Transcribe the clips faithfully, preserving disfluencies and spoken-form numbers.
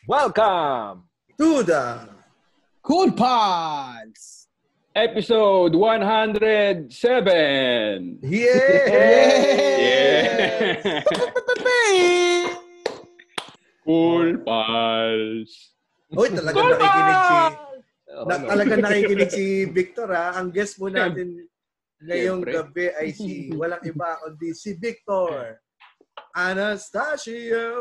Welcome to the Cool Pals episode one hundred seven. Yeah! Yeah! Cool Pals. Uy, talaga Cool nakikinig si Oh, na, no. talaga nakikinig si Victor ha. Ang guest mo natin ngayong Siyempre. gabi ay si walang iba kundi si Victor Anastasio.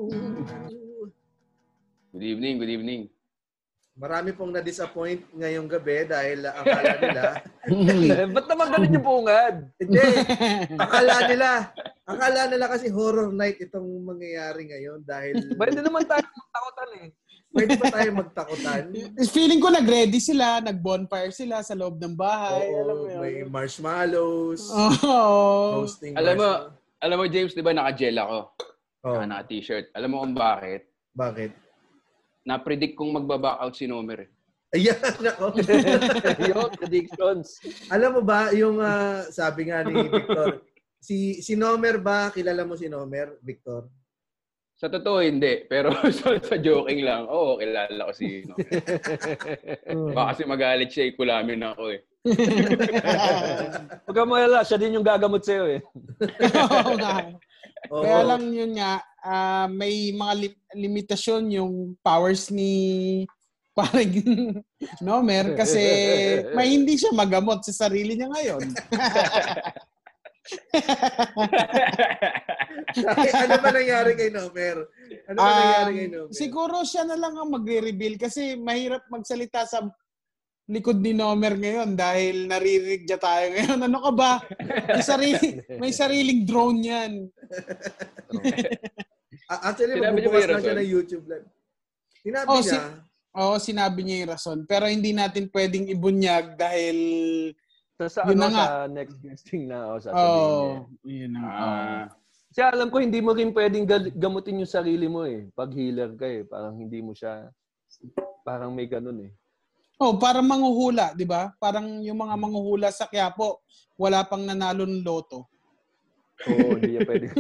Good evening, good evening. Marami pong na-disappoint ngayong gabi dahil akala nila Ba't naman ganun yung bungad? hindi, akala nila akala nila kasi horror night itong mangyayari ngayon dahil Ba, hindi naman tayo magtakutan eh. pwede pa tayo magtakutan. Feeling ko nag-ready sila, nag-bonfire sila sa loob ng bahay. Oo, alam mo yun. may marshmallows, Oh. roasting Alam mo, marshmallows. alam mo James, di ba naka-gel ako? Oh, Saka naka-t-shirt. Alam mo kung bakit? bakit? Na-predict kong magbaback out si Nomer. Ayan, ako. Yung predictions. Alam mo ba, yung ah, sabi nga ni Victor, si si Nomer ba, kilala mo si Nomer, Victor? Sa totoo, hindi. Pero sa, sa joking lang, oo, kilala ko si Nomer. Baka kasi magalit siya, ikulamin ako eh. Huwag ka malala, siya din yung gagamot sa'yo eh. Oo nga. Oo. Kaya lang yun nga, ah, may mga li- limitasyon yung powers ni parang Nomer kasi may hindi siya magamot sa sarili niya ngayon. Ay, ano ba nangyari kay Nomer? Ano ba Um, nangyari kay Nomer? siguro siya na lang ang magre-reveal kasi mahirap magsalita sa likod ni Nomer ngayon dahil naririnig niya tayo ngayon. Ano ka ba? May, sarili, may sariling drone yan. Ah, Actually, Sinabi niyo ba magbubukas yung lang siya rason? ng YouTube live. Sinabi Oh, niya, si- Oo, sinabi niya yung rason. Pero hindi natin pwedeng ibunyag dahil... So, sa, Yun ano, na nga. sa next guesting na ako sasabihin Oo. niya. Oh, yun na. Ah, Kasi alam ko, hindi mo rin pwedeng gal- gamutin yung sarili mo eh. Pag healer ka eh. Parang hindi mo siya... Parang may ganun eh. Oh, parang manghuhula, di ba? Parang yung mga manghuhula sa Quiapo, wala pang nanalo ng loto. Oo, hindi niya pwede.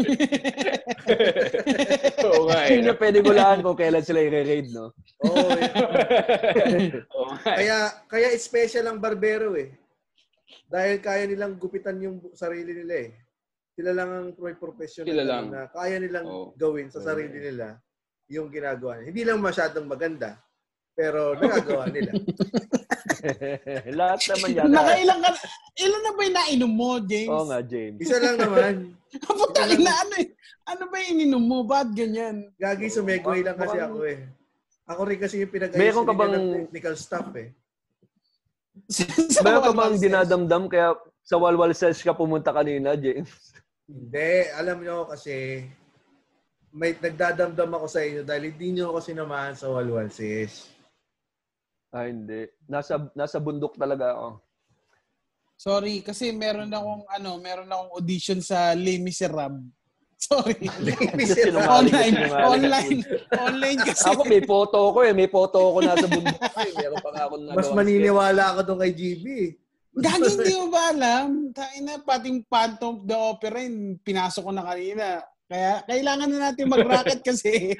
oo nga eh. Hindi niya pwede gulaan kung kailan sila i-raid, no? oh, Oo nga eh. kaya, kaya special ang barbero eh. Dahil kaya nilang gupitan yung bu- sarili nila eh. Sila lang ang may professional Sila na- lang. na kaya nilang Oo. gawin sa sarili nila yung ginagawa nila. Hindi lang masyadong maganda, pero nagagawa nila. Lahat naman yan. Nakailang ka, ilan na ba yung nainom mo, James? Oo nga, James. Isa lang naman. Puta, na ano eh. Ano ba yung ininom mo? Ba't ganyan? Gagi, sumegway lang kasi Mukhang- ako eh. Ako rin kasi yung pinag-ayos Meron ka nila bang- ng technical stuff eh. Meron ka Sa bang walwal dinadamdam kaya sa walwal cells ka pumunta kanina, James? Hindi, alam nyo kasi may nagdadamdam ako sa inyo dahil hindi nyo ako sinamahan sa walwal sis. Ah, hindi. Nasa nasa bundok talaga ako. Sorry, kasi meron akong ano, meron akong audition sa Les Miserables. Sorry. Sinungaling, online, sinungaling. online, online kasi. Ako may photo ko eh. May photo ko nasa bundok ko eh. Meron pa nga ako nagawa. Mas maniniwala ako doon kay G B. Gagi, hindi mo ba alam? Tayo na, pating Phantom of the Opera, yun, pinasok ko na kanina. Kaya, kailangan na natin mag-rocket kasi.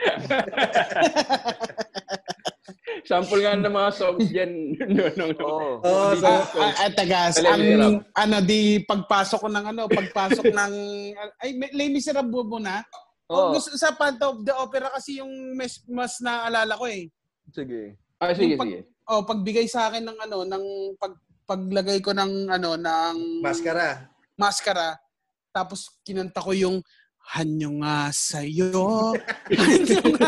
Sample nga ng mga songs dyan. no, no, no. Oo. Oo, Hindi so, na Ah, songs. ah, ah, tagas, Les ang, Miserables. ano, di, pagpasok ko ng, ano, pagpasok ng, ay, Les Miserables mo na? O, Oo. gusto, sa Phantom of the Opera kasi yung mas, mas naalala ko eh. Sige. Ah, sige, Yung pag- sige. Oh, pagbigay sa akin ng, ano, ng, pag, paglagay ko ng, ano, ng, maskara. maskara, tapos kinanta ko yung, hanyo nga sa'yo, hanyo nga.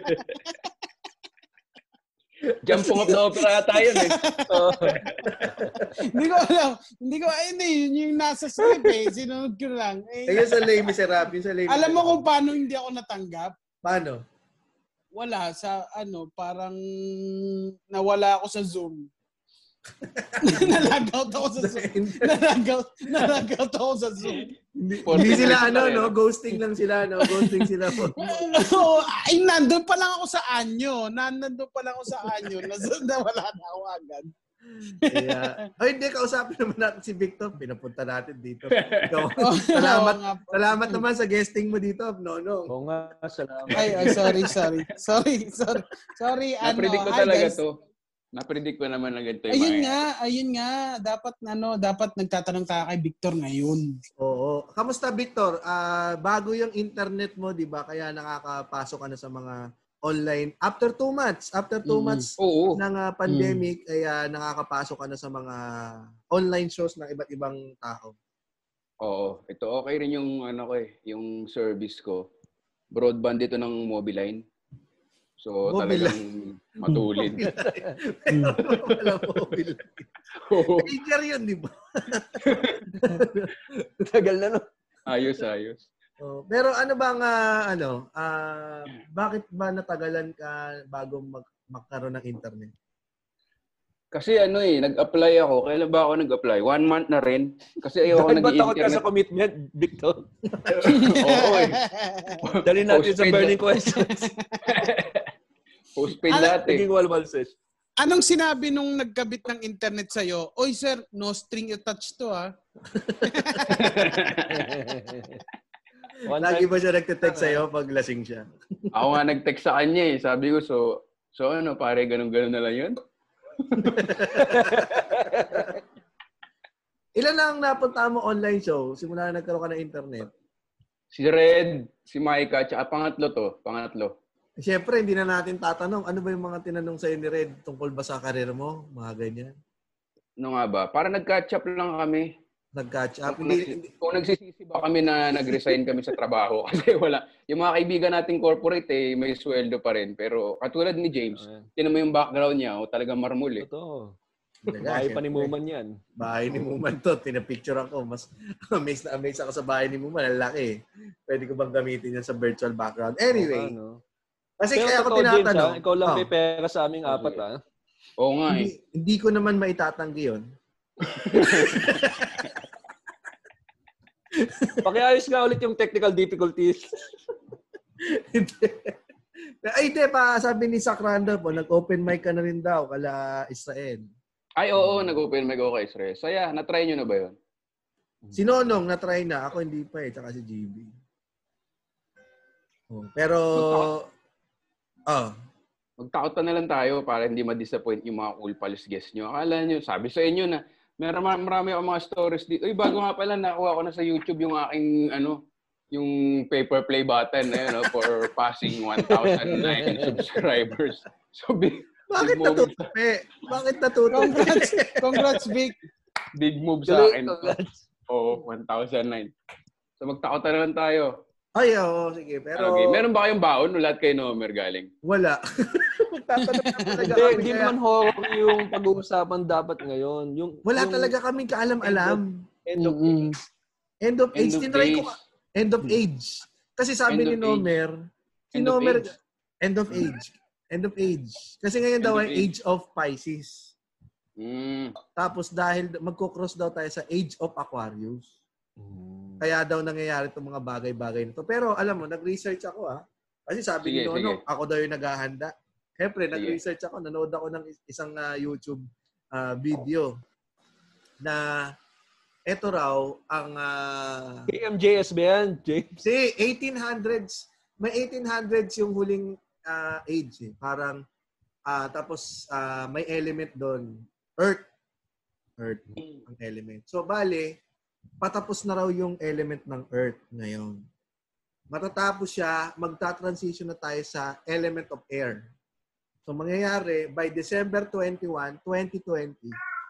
Jumping of the opera tayo eh. Oo. Hindi ko alam. Hindi ko, ay, hindi, yun yung nasa script eh. Sinunod ko lang. Eh, Ayun sa Les Miserables. Yung sa Les alam mo Miserables. kung paano hindi ako natanggap? Paano? Wala. Sa ano, parang nawala ako sa Zoom. Nalagaut ako sa Zoom. Nalagaut, nalagaut ako sa Zoom. Hindi sila ano, no? Ghosting lang sila, no? Ghosting sila po. Oo, ay, nandun pa lang ako sa anyo. Nandun pa lang ako sa anyo. Nas- Nawala na ako agad. Kaya, oh, hindi, kausapin naman natin si Victor. Pinapunta natin dito. Ikaw, Oh, salamat, oo nga po. salamat naman sa guesting mo dito, Nonong. Oo nga, salamat. Ay, ay, sorry, sorry. Sorry, sorry. Sorry, ano. Na-predict ko Hi, talaga guys. to. Na-predict ko naman na ganito yung Ayun mga- nga, ayun nga. Dapat, ano, dapat nagtatanong tayo kay Victor ngayon. Oo. Kamusta, Victor? Ah, bago yung internet mo, di ba? Kaya nakakapasok ka na sa mga online. After two months, after two Mm. months Oo. ng ah, pandemic, ay ah, nakakapasok ka na sa mga online shows ng iba't ibang tao. Oo. Ito okay rin yung ano ko eh, yung service ko. Broadband dito ng Mobiline. So Mobiline. talagang matulid. Wala mobile. Oo. Pager yun, di ba? Tagal na, no? Ayos, ayos. Oh, pero ano bang ah, ano, ah, bakit ba natagalan ka bago mag magkaroon ng internet? Kasi ano eh, nag-apply ako. Kailan ba ako nag-apply? One month na rin. Kasi ayoko Dahil ba takot ka nag-internet. sa commitment, Victor? Oo eh. Dali natin sa Postpaid burning na- questions. Postpaid Ano- lahat eh. Naging walwalses. Anong sinabi nung nagkabit ng internet sa'yo? Oy, sir, no string attached to, ah. One Lagi time, ba siya nagte-text sa'yo pag lasing siya? Ako nga nag-text sa kanya eh. Sabi ko, so, so ano, pare, ganun-ganun na lang yun? Ilan na ang napunta mo online show simula na nagkaroon ka ng internet? Si Red, si Micah, tsaka pangatlo to. Pangatlo. Siyempre, hindi na natin tatanong. Ano ba yung mga tinanong sa'yo ni Red tungkol ba sa karir mo? Mga ganyan. Ano nga ba? Para nag-catch up lang kami. Nag-catch up. Kung, Hindi, nagsi- hindi, kung nagsisisi ba kami na nag-resign kami sa trabaho. Kasi wala. Yung mga kaibigan nating corporate eh, may sweldo pa rin. Pero katulad ni James, Ayan. tinan mo yung background niya, o talagang marmul eh. Totoo. Talaga, Bahay pa syempre. ni Muman yan. Bahay ni Muman to. Pinapicture ako. Mas amazed na amazed ako sa bahay ni Muman. Ang laki. Pwede ko bang gamitin yan sa virtual background? Anyway. Oo, ano. Kasi Pero kaya ako totoo, James, tinatanong. ha? Ikaw lang Oh, may pera sa aming Oh, apat, sige. ha? Oo nga eh. hindi, hindi ko naman maitatanggi yun. Pakiayos nga ulit yung technical difficulties. Hindi. Ay, hindi pa. Sabi ni Sakrando po, nag-open mic ka na rin daw kala Israel. Ay, oo, nag-open mic ako kay Sre. Saya, na-try nyo na ba yun? Si Nonong, na-try na. Ako hindi pa eh. Tsaka si G B. Oh, pero, oh, Magtakot na lang tayo para hindi ma-disappoint yung mga cool pals guests nyo. Akala nyo, sabi sa inyo na meron ma- marami akong mga stories dito. Uy, bago nga pala, nakuha ko na sa YouTube yung aking, ano, yung paper play button eh, no, for passing one thousand nine subscribers. So, big, bakit big move, natutupi? Bakit natutupi? Congrats, congrats, Vic. big move sa Tuloy, akin. congrats. Oo, one thousand nine. So, magtakot na lang tayo. Ay, oo, sige. Pero, Okay. Meron ba kayong baon? Lahat kayo Nomer galing? wala. Magtatanong na talaga Hindi, kami. hindi Kaya, naman horror yung pag-uusapan dapat ngayon. Yung, wala yung talaga kaming kaalam-alam. End of Mm-mm. End of age. End of Tinry ko days. ka. End of age. Kasi sabi End ni of Nomer, si End of Nomer, age. end of age. End of age. Kasi ngayon End daw of ay age. age of Pisces. Mm. Tapos dahil magko-cross daw tayo sa age of Aquarius. Mm. Kaya daw nangyayari itong mga bagay-bagay nito. Pero alam mo, nag-research ako ha. Kasi sabi Sige, ni Nono, sige. ako daw yung naghahanda. Siyempre, Sige. nag-research ako. Nanood ako ng is- isang ah, YouTube ah, video na eto raw ang uh, K M J S ba yan, James? si eighteen hundreds. May eighteen hundreds yung huling ah, age. Eh. Parang ah, tapos ah, may element doon. Earth. Earth ang element. So, bale, patapos na raw yung element ng Earth ngayon. Matatapos siya, magta-transition na tayo sa element of air. So, mangyayari, by December twenty-first, twenty twenty,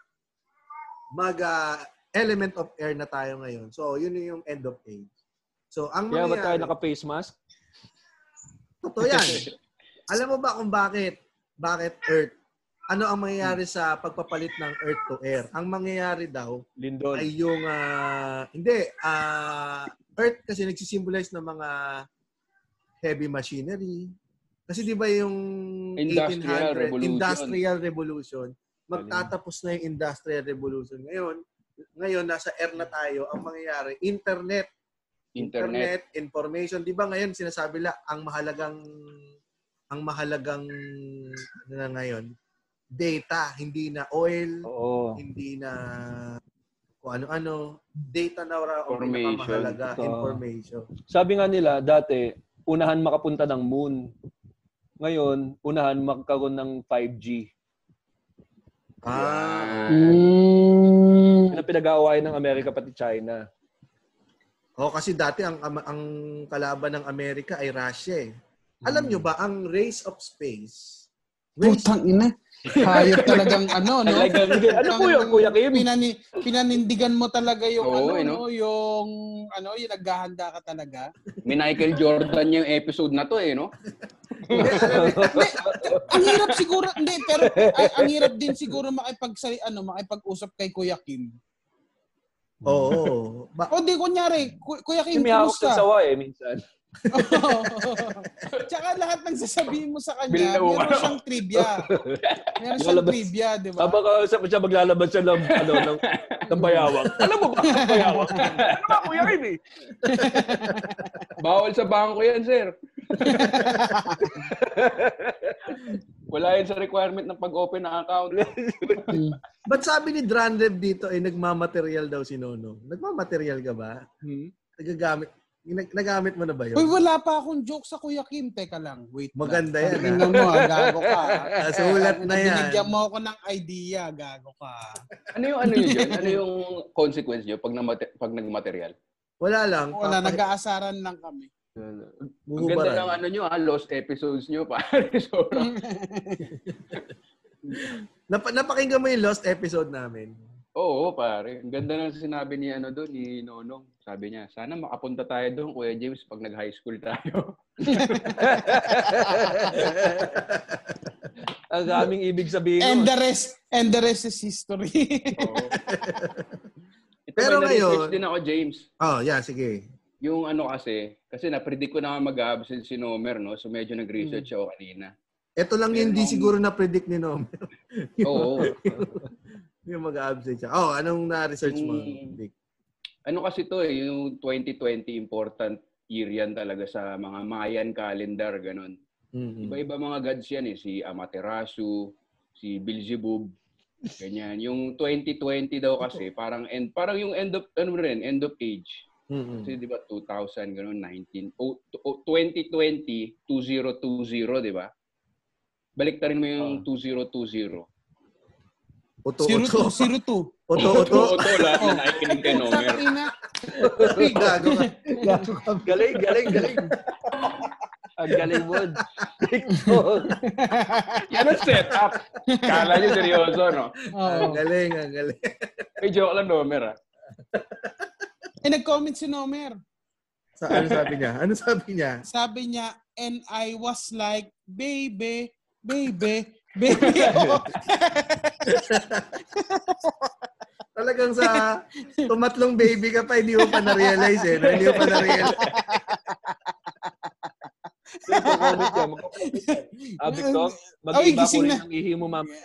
mag-element of air na tayo ngayon. So, yun yung end of age. So, ang Kaya ba tayo mangyayari... naka-face mask? Totoo yan. Alam mo ba kung bakit? Bakit Earth? Ano ang mangyayari sa pagpapalit ng Earth to air? Ang mangyayari daw Lindol. ay yung, ah, hindi, ah, Earth kasi nagsisimbolize ng mga heavy machinery. Kasi di ba yung Industrial eighteen hundred, Revolution. Industrial Revolution, magtatapos na yung Industrial Revolution. Ngayon, ngayon nasa air na tayo, ang mangyayari, internet, Internet. internet, information. Di ba ngayon sinasabi la ang mahalagang ang mahalagang ano na ngayon, data, hindi na oil, Oo. hindi na kung ano-ano, data na raw ang Information. pinakamahalaga, Ito. information. Sabi nga nila, dati, unahan makapunta ng moon. Ngayon, unahan magkaroon ng five G. Ah. Mm. Yun ang pinag-aawayan ng Amerika pati China. Oh, kasi dati ang ang, ang kalaban ng Amerika ay Russia eh. Alam nyo ba, ang race of space, race, Putang ina. Hayop talagang ano, no? Ano po yun, Kuya Kim? Pinani, pinanindigan mo talaga yung Oo, ano, eh, no? Yung ano, yung naghahanda ka talaga. May Michael Jordan yung episode na to eh, no? Hindi, ang hirap siguro, hindi, pero ay, ang hirap din siguro makipagsali, ano, makipag-usap kay Kuya Kim. Oo. Ba- O di, kunyari, Ku- Kuya Kim, May hawak kumusta? sa sawa eh, minsan. Tsaka lahat ng sasabihin mo sa kanya, Bilaw, meron ano? siyang trivia. Meron siyang Lalabas. trivia, di ba? Habang kausap siya, maglalabas siya ng, ano, ng, ng bayawak. Alam mo ba ang bayawak? Ano ba, Kuya Kim eh? Bawal sa bangko yan, sir. Wala yan sa requirement ng pag-open ng account. Ba't sabi ni Dranrev dito ay nagmamaterial daw si Nono? Nagmamaterial ka ba? Hmm? Nagagamit, nag- nagamit mo na ba yun? Uy, wala pa akong joke sa Kuya Kim. Teka lang, wait Maganda lang. yan, ah. Tingnan mo, ah, gago ka. Ah, sulat na yan. Binigyan mo ako ng idea, gago ka. Ano yung ano yun dyan? Ano yung consequence nyo pag, namate- pag nagmaterial? Wala lang. Wala, Papa- nag-aasaran lang kami. Ang ganda Buhubaran. ng ano nyo, ha? Lost episodes nyo, pare. Sobrang. Nap- napakinggan mo yung lost episode namin. Oo, pare. Ang ganda ng sinabi ni ano doon, ni Nonong. Sabi niya, sana makapunta tayo doon, Kuya James, pag nag-high school tayo. Ang daming ibig sabihin. And nun. the rest, and the rest is history. Oo. Ito, Pero may na-research ngayon- din ako, James. Oh, yeah, sige. Yung ano kasi, kasi na-predict ko na nga mag-absent si Nomer, no? So medyo nag-research ako kanina. Ito lang yung hindi siguro na-predict ni Nomer. Oo. Yung mag-absent siya. Oh, anong na-research mo, Hmm. Vic? Ano kasi to eh, yung twenty twenty important year yan talaga sa mga Mayan calendar, ganun. Mm-hmm. Iba-iba mga gods yan eh. Si Amaterasu, si Beelzebub, ganyan. Yung twenty twenty daw kasi, parang end, parang yung end of, ano rin, end of age. Mm-hmm. Kasi di ba two thousand, ganun, nineteen, oh, oh, twenty twenty, twenty twenty, di ba? Baliktarin mo yung two thousand twenty. Oto, zero two, oto. zero two. Oto, oto. Oo, to, lahat na nakikinig kay Nomer. Tangina. Gago ka. Gago ka. Galing, galing, galing. Ang galing mo. Victor. Yan ang setup. Kala niyo seryoso, no? Oo. Ang galing, ang galing. May joke lang, Nomer, ah. Eh, nag-comment si Nomer. Sa, ano sabi niya? Ano sabi niya? Sabi niya, and I was like, baby, baby, baby. Oh. Talagang sa tumatlong baby ka pa, hindi mo pa na-realize eh. No? Hindi mo pa na-realize. Mag-comment yan. Mag-comment yan. Ah, Victor, Ay, mag-iba ko gising rin na. ang ihi mo mamaya.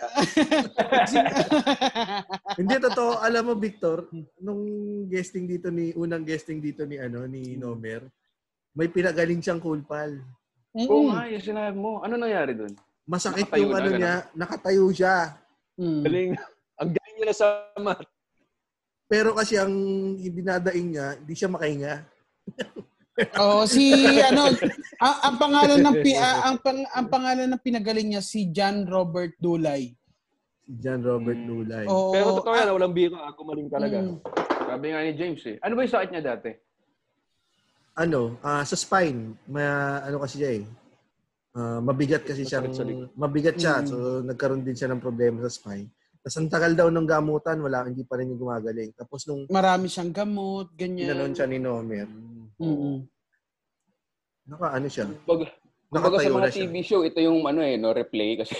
Hindi, totoo. Alam mo, Victor, nung guesting dito ni, unang guesting dito ni, ano, ni Nomer, may pinagaling siyang cool pal. Oo nga, yung sinabi mo. Ano nangyari dun? Masakit Nakatayo yung na, ano ganun. niya, nakatayo siya. Mm. Galing. Ang galing niya na sa mat. Pero kasi ang dinadaing niya, hindi siya makahinga. Oh, si ano, ang, ang pangalan ng pi, ah, ang pang, ang pangalan ng pinagaling niya si John Robert Dulay. Si John Robert Mm. Lulay. Oo. Pero totoo yan, walang biro. Ako maling talaga. Mm. Sabi nga ni James eh. Ano ba yung sakit niya dati? Ano, ah, sa spine, ma, ano kasi siya eh. Ah, mabigat kasi siya. Masakit sa likod. Mabigat siya. Mm. So, nagkaroon din siya ng problema sa spine. Tapos ang tagal daw ng gamutan, wala, hindi pa rin yung gumagaling. Tapos nung Marami siyang gamot, ganyan. inanon siya ni Nomer, Mm. naka ano siya, Pag, kumbaga sa nakatayo mga na T siya. V show, ito yung ano eh, no, replay kasi.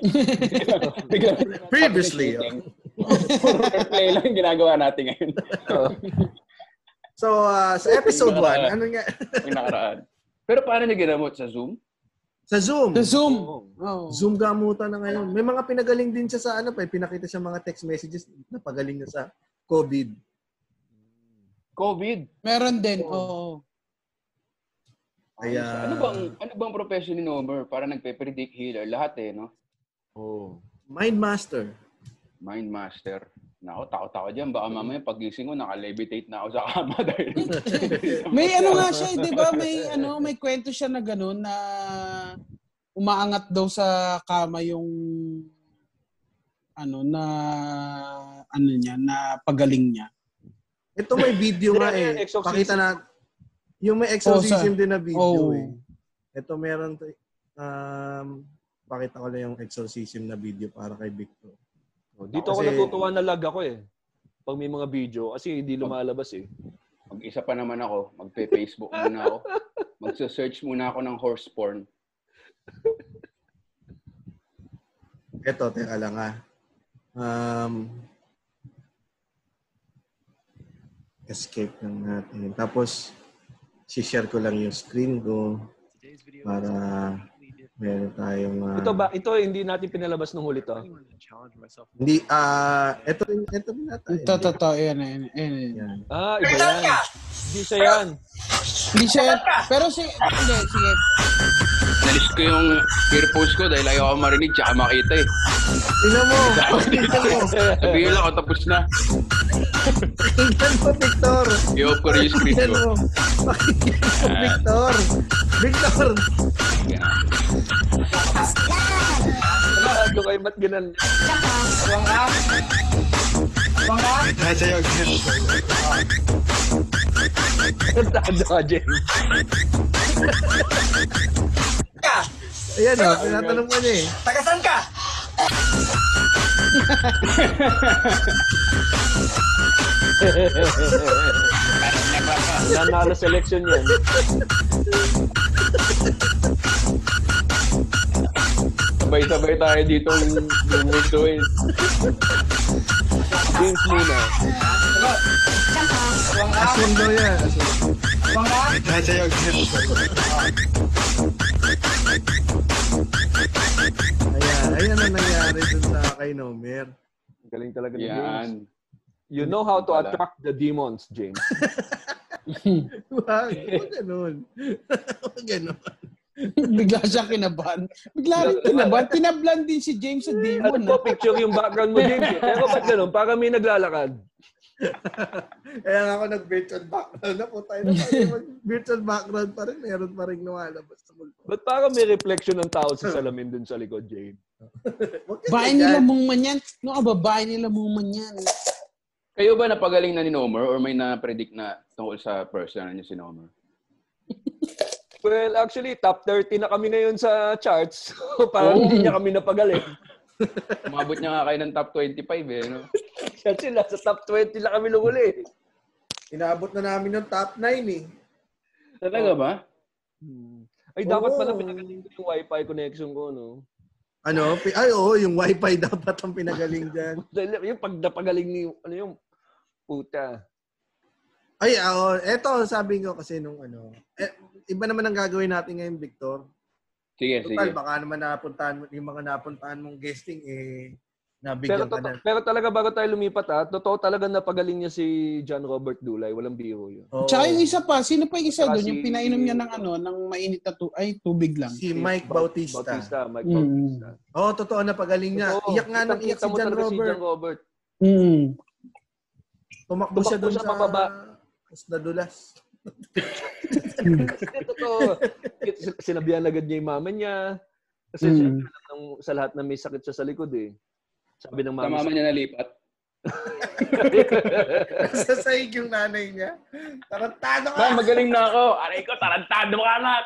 Previously. Puro replay lang yung ginagawa natin ngayon. So, ah, sa episode one, ano nga? Yung nakaraan. Pero paano niya ginamot? Sa Zoom? Sa Zoom. Sa Zoom. Oo. Oh. Zoom gamutan na ngayon. May mga pinagaling din siya sa ano pa, eh, pinakita siya mga text messages na pagaling na sa COVID. COVID. Meron din. Oo. Kaya, Ano bang ano bang profession ni Nomer? Para nagpe-predict healer lahat eh, no? Oh. Mindmaster. Mindmaster. Nako, takot ako dyan. Baka mamaya pagising ko, naka-levitate na ako sa kama dahil... May ano nga siya, di ba? May ano, may kwento siya na gano'n na umaangat daw sa kama yung ano na ano niya, na pagaling niya. Ito may video nga eh. Pakita na yung may exorcism oh, din na video oh. eh. Ito meron um pakita ko lang yung exorcism na video para kay Victor. Oh, dito ako, kasi, ako natutuwa na lag ako eh. Pag may mga video kasi hindi lumalabas eh. Mag-isa pa naman ako, magpe-Facebook muna ako. Magse-search muna ako ng horse porn. Ito, teka lang ah. Um, escape lang natin. Tapos, si-share ko lang yung screen ko para meron tayong... Uh, ito ba? Ito hindi natin pinalabas nung huli to? Hindi, ah, uh, ito rin, ito rin natin. Ito, ito, ito. Ayan, ayan, ayan. Ah, iba yan. Hindi siya yan. Hindi siya yan. Pero si... Hindi, sige. Nalis ko yung earphones ko dahil ayaw ako marinig tsaka makita eh. Tingnan mo. Tingnan mo. Sabihin lang ako tapos na. Tingnan mo, Victor. I-off ko rin yung screen ko. Pakinggan mo, Victor. Victor. Ano kayo ba't ginan? Bang ka? Bang ka? Ay, sa'yo. Tado ka, James. Ayan o, tinatanong mo niya eh. Tagasan ka? Nanalo selection yan. Sabay-sabay tayo dito yung bumutuin. James muna. Asun daw yan. Bang ka? Ay, sa'yo. Ayan, ayan ang nangyari dun sa kay Nomer. Galing talaga ni Yan. James. You know how to attract the demons, James. Wag, wag ganun. Wag ganun. Bigla siya kinabahan. Bigla rin kinabahan. Tinablan din si James sa demon. Ano po, picture yung background mo, James. Eh. Pero ba't ganun? Para may naglalakad. Kaya nga ako nag-virtual background. Napunta na pa virtual background pa rin. Meron pa rin lumalabas sa multo. Ba't parang may reflection ng tao sa salamin dun sa likod, James? Bahay nila mong man yan. No, aba, bahay nila mong man yan. Kayo ba napagaling na ni Nomer or may na-predict na tungkol sa personal niya si Nomer? Well, actually, top thirty na kami ngayon sa charts. So, parang oh. hindi niya kami napagaling. Umabot niya nga kayo ng top twenty-five eh, no? Kasi nasa top twenty lang kami lumuli. Inaabot na namin ng top nine eh. Talaga ba? Hmm. Ay, dapat oh. pala pinagaling ko yung wifi connection ko, no? Ano? Ay, oo, yung wifi dapat ang pinagaling dyan. Yung pag napagaling ni, ano yung puta. Ay, oo. Eto, sabi ko kasi nung ano, eh, iba naman ang gagawin natin ngayon, Victor. Sige, Total, sige. baka naman napuntahan mo, yung mga napuntahan mong guesting, eh, Pero, nabigyan ka na. pero talaga bago tayo lumipat, ha, totoo talaga napagaling niya si John Robert Dulay. Walang biro yun. Oh. Tsaka yung isa pa, sino pa yung isa Tsaka doon? si... Yung pinainom niya ng ano, ng mainit na tu- ay, tubig lang. Si Mike Bautista. Bautista, Mike Mm. Bautista. Oo, oh, totoo na pagaling niya. Totoo. Iyak nga nang iyak si John Robert. Si John Robert. Mm. Tumakbo siya doon sa pababa. sa dulas. Totoo. Sinabihan agad niya yung mama niya. Kasi Mm. siya, sa lahat na may sakit siya sa likod eh. Sabi ng mama. Sa mama niya nalipat. Sasahig yung nanay niya. Tarantado ka! Ba, magaling na ako. Aray ko, tarantado ka, anak!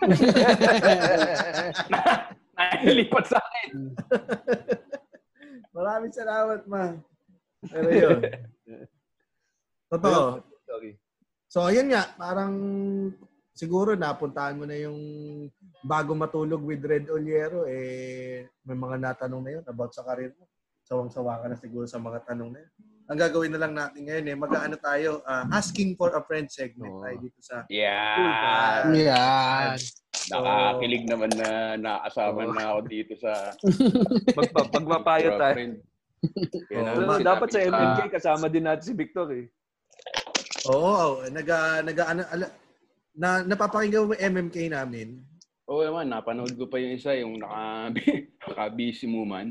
Nalipat sa akin. Maraming salamat, ma. Pero yun. Totoo. Sorry. So, ayun nga. Parang siguro napuntahan mo na yung bago matulog with Red Oliero, eh, may mga natanong na yun about sa karir mo. Sawang-sawa ka na siguro sa mga tanong na yun. Ang gagawin na lang natin ngayon, eh, mag-ano tayo, uh, asking for a friend segment oh. tayo dito sa... Yan. Yan. Nakakilig naman na nakasama oh. na ako dito sa... Magpa, pagpapayo tayo. Oh, ma- dapat sa M M K kasama din natin si Victor eh. Oo, oh, naga, naga, ano, ala, na, napapakinggan mo yung M M K namin. Oo naman, napanood ko pa yung isa, yung naka, naka-busy mo man.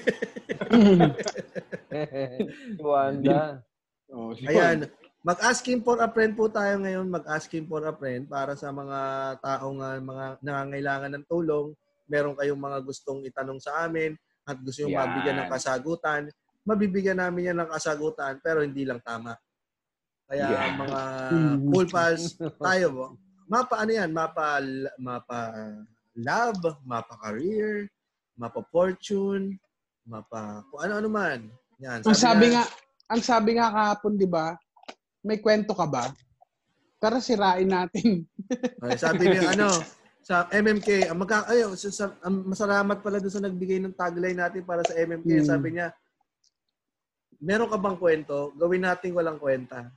Wanda. Oh, si Ayan. Mag-asking for a friend po tayo ngayon. Mag-asking for a friend para sa mga taong uh, mga nangangailangan ng tulong. Meron kayong mga gustong itanong sa amin at gusto yung mabigyan ng kasagutan. Mabibigyan namin yan ng kasagutan pero hindi lang tama. Kaya yeah. mga cool pals tayo. Mapa ano yan? Mapa, mapa love, mapa career, mapa fortune, mapa kung ano-ano man. Yan. Sabi ang sabi na, nga, ang sabi nga kahapon, di ba? May kwento ka ba? Tara sirain natin. Ay, sabi niya ano, sa M M K, ang magka ay, sa, sa, ang masalamat pala doon sa nagbigay ng tagline natin para sa M M K. Hmm. Sabi niya, meron ka bang kwento? Gawin natin walang kwenta.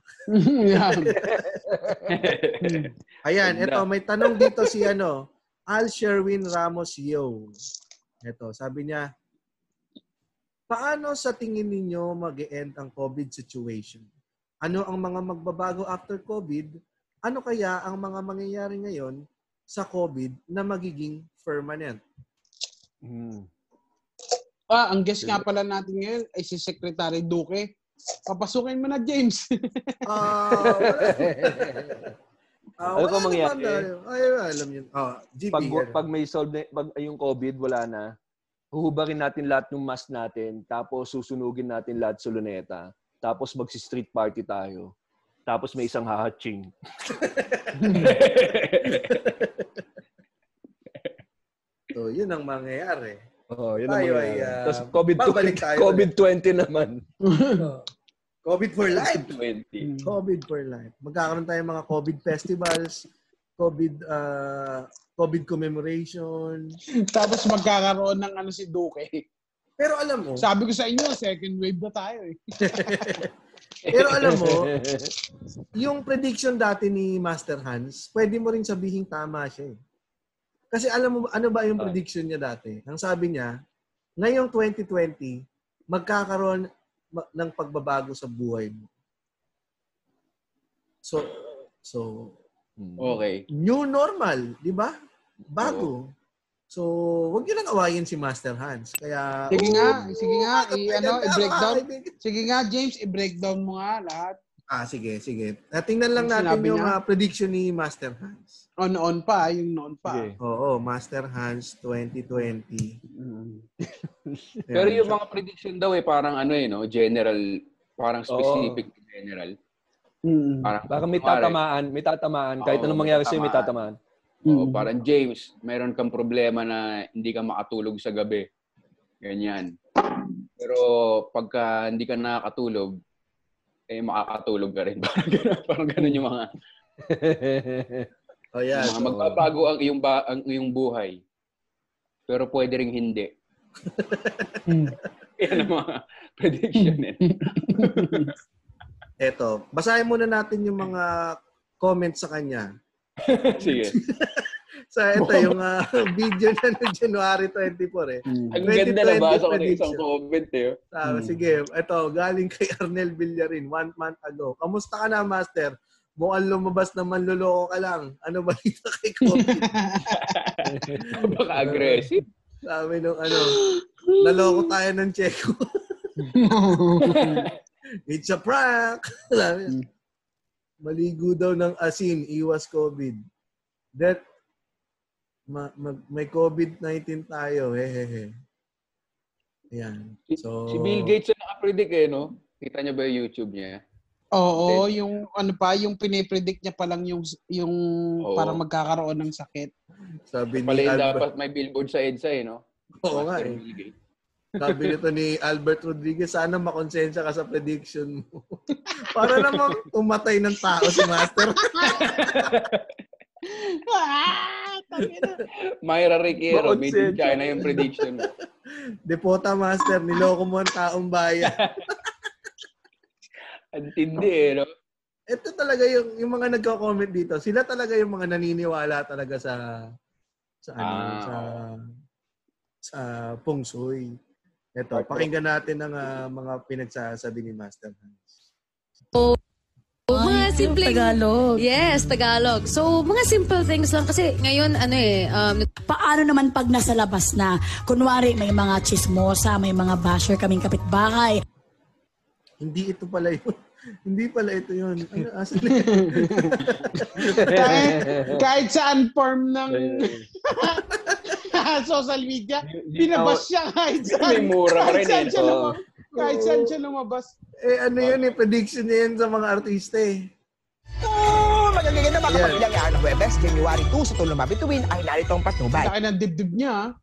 Ayan, ito may tanong dito si ano, Al Sherwin Ramos Yo. Ito, sabi niya, paano sa tingin ninyo mag-e-end ang COVID situation? Ano ang mga magbabago after COVID? Ano kaya ang mga mangyayari ngayon sa COVID na magiging permanent? Hmm. Ah, ang guest nga pala natin ngayon ay si Secretary Duque. Papasukin mo na, James. Ah, uh, ano kung mangyayari? Ay, alam yun. Oh, G P. Pag, pag may solve na, pag yung COVID, wala na, huhubarin natin lahat ng mask natin, tapos susunugin natin lahat sa luneta, tapos magsi-street party tayo, tapos may isang hahatching. So, yun ang mangyayari. Oh, yun tayo ang ay, uh, tapos COVID twenty naman. COVID for life. twenty COVID for life. Magkakaroon tayo mga COVID festivals, COVID uh, COVID commemoration. Tapos magkakaroon ng ano si Duque. Pero alam mo, sabi ko sa inyo, second wave na tayo eh. Pero alam mo, yung prediction dati ni Master Hans, pwede mo rin sabihin tama siya eh. Kasi alam mo, ano ba yung prediction niya dati? Ang sabi niya, ngayong twenty twenty, magkakaroon ng pagbabago sa buhay mo. So, so, okay. New normal, di ba? Bago. So, wag niyo lang awayin si Master Hans. Kaya, sige oh, nga, sige nga, i, ano, i-breakdown. Sige nga, James, i-breakdown mo nga lahat. Ah, sige, sige. Tingnan lang natin yung uh, prediction ni Master Hans. Oh, noon pa, yung noon pa. Okay. Oo, Master Hans twenty twenty. Pero yung mga prediction daw eh, parang ano eh, no? General, parang specific oh. general. Mm. Parang, Baka may tatamaan, may tatamaan. Kahit oh, anong mangyari sa'yo, may tatamaan. Oo, mm. Parang James, meron kang problema na hindi ka makatulog sa gabi. Ganyan. Pero pagka hindi ka nakakatulog, eh makakatulog ka rin. Parang gano'n, parang gano'n yung mga... oh, yeah, mga so... magbabago ang iyong, ba, ang iyong buhay. Pero pwede ring hindi. Yan ang mga prediction eh. Eto, basahin muna natin yung mga comments sa kanya. Sige. So, ito yung uh, video na ng January twenty-four eh. Mm. Ang ganda na basa ko ng isang comment eh. So, mm. Sige, ito, galing kay Arnel Villarin, one month ago. Kamusta ka na, Master? Mukhang lumabas na manluloko ka lang. Ano ba dito kay COVID? Baka aggressive. Sabi nung ano, naloko tayo ng Checo. It's a prank. Sabi, maligo daw ng asin, iwas COVID. That, ma, ma, may COVID nineteen tayo. Hehehe. Yan. So, si Bill Gates na nakapredict eh, no? Kita niyo ba yung YouTube niya? Oo, Then, yung ano pa, yung pinipredict niya pa lang yung, yung oh. para magkakaroon ng sakit. Sabi so, ni Albert, dapat may billboard sa EDSA eh, no? Oo nga eh. Sabi nito ni Albert Rodriguez, sana makonsensya ka sa prediction mo. Para namang umatay ng tao si Master. Myra Riquero, made in China yung prediction mo. Depota Master, niloko mo ang taong bayan. Antindi eh, no? Ito talaga yung, yung mga nagko-comment dito. Sila talaga yung mga naniniwala talaga sa sa ano, ah, sa sa feng shui. Ito, pakinggan natin ang uh, mga pinagsasabi ni Master Hans. Oh, simpleng... Tagalog. Yes, Tagalog. So, mga simple things lang. Kasi ngayon, ano eh... Um, Paano naman pag nasa labas na? Kunwari, may mga chismosa, may mga basher kaming kapitbahay. Hindi ito pala yun. Hindi pala ito yun. Ano, asan kahit, kahit saan form ng social media, binabas siya kahit saan. May mura ka rin saan eh. siya lumabas. Kahit saan siya lumabas. Eh, ano yun eh, prediction niya yan sa mga artista eh. Oh, magaganda mga kapilang yan ng Huwebes, January two sa tulong mabituin ang naritong patnubay. Laki ng dibdib niya.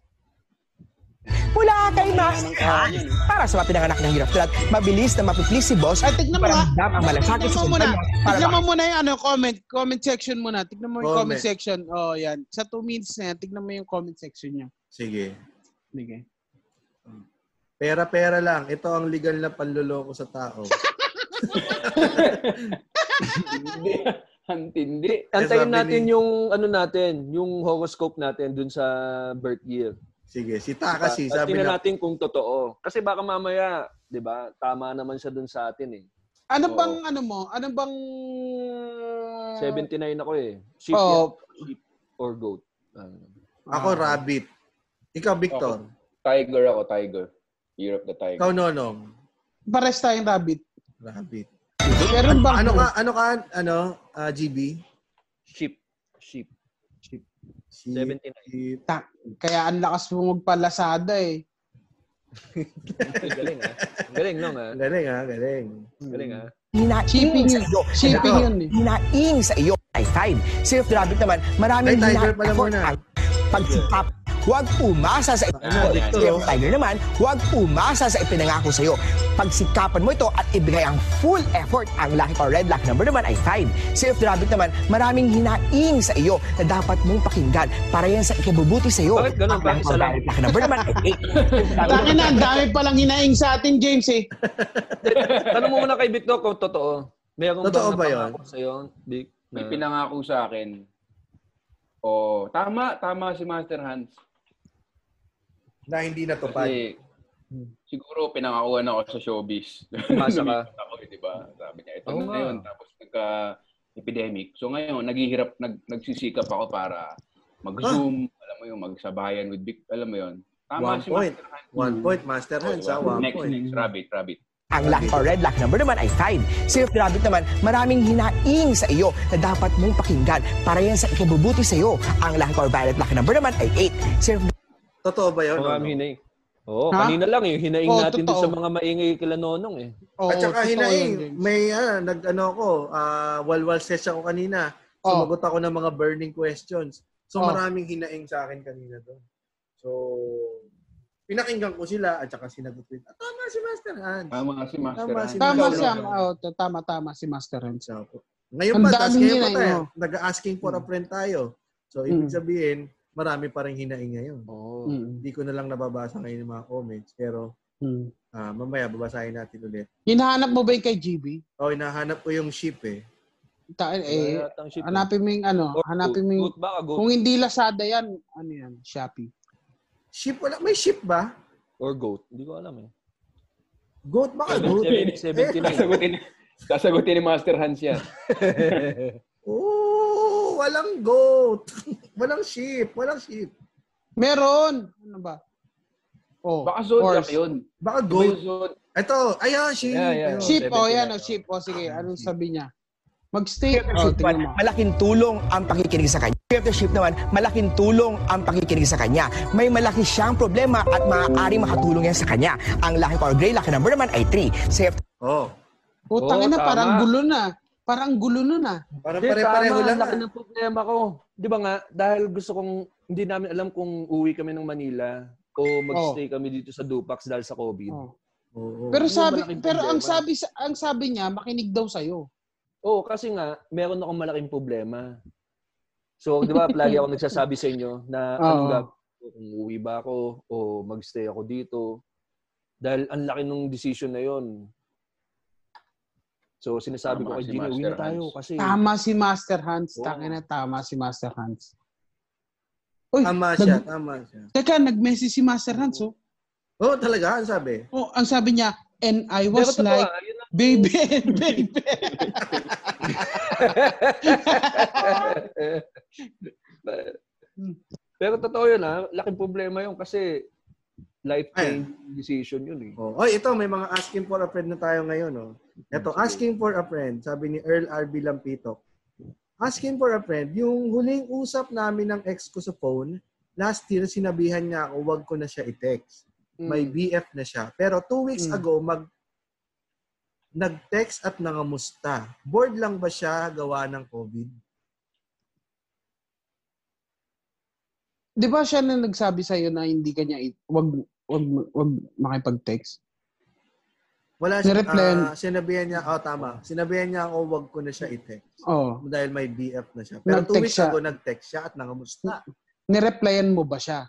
Mula kay Master Hans, para sa mga pinanganak ng hirap tulad, mabilis na mapiplis si boss, Ay, tignan mo nga. paramdam ang malasakit sa Tignan mo muna. kumpanya. Tignan mo muna yung ano, comment. Comment section muna. Tignan mo yung Comment. comment section. Oh, yan. Sa two minutes na yan, tignan mo yung comment section niya. Sige. Sige. Pera-pera lang. Ito ang legal na panluloko sa tao. Antindi. Antayin sabi natin ni- yung ano natin, yung horoscope natin dun sa birth year. Sige, si Takashi, At sabi tingnan na, natin kung totoo. Kasi baka mamaya, 'di ba? Tama naman siya dun sa atin eh. Ano Oo. bang, ano mo? Ano bang... seventy-nine ako eh. Sheep, Oh. yan. Sheep or goat. Ano. ako rabbit. Ikaw, Victor. Tiger ako, tiger. Year of the tiger. Ikaw, Nonong. Pares tayong rabbit. Rabbit. Meron bang... Ano ka, ano ka, ano, ah, G B? Sheep. Sheep. Sheep. seventy-nine. Sheep. Ta- Kaya ang lakas mo magpalasada eh. Galing ah. Galing no nga. Galing ha, galing. Galing ah. Hinaing Shipping sa yun. iyo. Shipping Ito, yun eh. Hinaing sa iyo ay five. Si F. Rabbit naman, maraming Ay, Tiger hina- pala effort muna. ang pagsikap. Huwag umasa sa Ano, Si Victor? F. Tiger naman, huwag umasa sa ipinangako sa iyo. Pagsikapan mo ito at ibigay ang full effort. Ang lucky or red lucky number naman ay five. Si F. Rabbit naman, maraming hinaing sa iyo na dapat mong pakinggan para yan sa ikabubuti sa iyo. Bakit ganun? Ang Bakit lucky or isa lang? red lucky number naman ay eight. Taki na, ang dami palang hinaing sa atin, James eh. Tanong mo muna kay Victor kung totoo. Meron Totoo bang ba napangako sa'yo, Vic? May Na- pinangako sa akin. Oh, tama, tama si Master Hans. Na hindi natupad. Kasi siguro pinangakuan ako sa showbiz. Umasa ka. ako, eh, di ba? Sabi niya, ito Oo na nga. yun. Tapos nagka-epidemic. So ngayon, naghihirap, nag, nagsisikap ako para mag-zoom, alam mo yun, magsabayan with Vic, alam mo yun. Tama One si point. Master Hans. One point, Master Hans, ha? One next, point. next, rabbit, rabbit. Ang lucky or red lucky number naman ay five. Si F. Rabbit naman, maraming hinaing sa iyo na dapat mong pakinggan para yan sa ikabubuti sa iyo. Ang lucky or violet lucky number naman ay eight. Si F. Totoo ba yun? Oo, Nonong? hinaing. Oo, Ha? kanina lang yung hinaing Oo, natin doon totoo. sa mga maingay kila Nonong eh. Oo, At saka totoo hinaing, yun, James. may ah, nag ano ako, ah, walwal sesh ako kanina. Oh. Sumagot ako ng mga burning questions. So Oh. maraming hinaing sa akin kanina doon. So pinakinggan ko sila at saka sinagot ko. Ah, tama si Master Hans. Tama si Master Tama Hans. si Tama Ikaw, siya. no? Oh, t- tama, tama si Master Hans. So, ngayon Ang pa, tas daming ngayon pa hinaing, tayo. oh. Nag-asking for a Mm. friend tayo. So ibig Mm. sabihin, marami pa rin hinaing ngayon. Oo. Mm. Hindi ko na lang nababasa ngayon yung mga comments. Pero Mm. ah, mamaya babasahin natin ulit. Hinahanap mo ba yung kay G B? Oh, hinahanap ko yung sheep eh. Ta- eh, Wala yatang ship eh. hanapin mo yung ano, Or hanapin mo yung, goat ba? Goat. kung hindi Lazada yan, ano yan, Shopee. Sheep wala. May sheep ba? Or goat. Hindi ko alam eh. Goat baka goat. seventy-nine. Sasagutin, sasagutin ni Master Hans yan. Oh, walang goat. walang sheep. Walang sheep. Meron! Ano ba? Oh, Baka zodiac horse. yun. Baka Iba goat. yung zod- Ito. Ayan, sheep. Yeah, yeah. Ayun. Sheep, oh yan, seventy-nine. oh, sheep. Oh, sige, anong sabi niya? Mag-stay. Oh, Ship tingnan mo. malaking tulong ang pakikinig sa kanya. Si F. Ship naman, malaking tulong ang pakikinig sa kanya. May malaki siyang problema at maaaring makatulong yan sa kanya. Ang lucky or gray lucky number naman ay three. Si F. Oh. Putang Oo, ina, tama. parang gulo na. Parang gulo nun ah. Parang Hindi, pare-pareho tama. lang. Laki ah. ng problema ko. Di ba nga, dahil gusto kong, hindi namin alam kung uwi kami ng Manila o magstay kami dito sa Dupax dahil sa COVID. Oh. Oo. Pero Yung sabi, malaking pero ang problema. sabi sa- ang sabi niya, makinig daw sa'yo. Oo, kasi nga, meron akong malaking problema. So, di ba, lagi ako nagsasabi sa inyo na Oo. anong gagawin ko, kung uwi ba ako o magstay ako dito. Dahil ang laki ng decision na yon. So, sinasabi Tama ko kay si Gino, uwi Master na tayo Hans. kasi... Tama si Master Hans. Oo. Tangin na, tama si Master Hans. Uy, Tama nag- siya. Tama siya. Teka, nag-message si Master Hans, oh. Oh, talaga. Ang sabi. Oh, ang sabi niya, and I Pero was totoo, like, ah, yun ang- baby, baby. Pero totoo yun, ha? Laking problema yun kasi life-changing decision yun eh. Oh, oy, ito, may mga asking for a friend na tayo ngayon. Oh. Ito, asking for a friend, sabi ni Earl R B Lampitok. Asking for a friend, yung huling usap namin ng ex ko sa phone, last year sinabihan niya ako, wag ko na siya i-text. Mm. May B F na siya. Pero two weeks mm. ago, mag nag-text at nangamusta. Bored lang ba siya gawa ng COVID? Di ba siya na nagsabi sa'yo na hindi kanya, wag, wag, wag makipag-text? Wala siya, uh, sinabihan niya, oh tama, sinabihan niya ako, wag ko na siya i-text. Oh. Dahil may B F na siya. Pero two weeks siya. ago, nag-text siya at nangamusta. Nireplyan mo ba siya?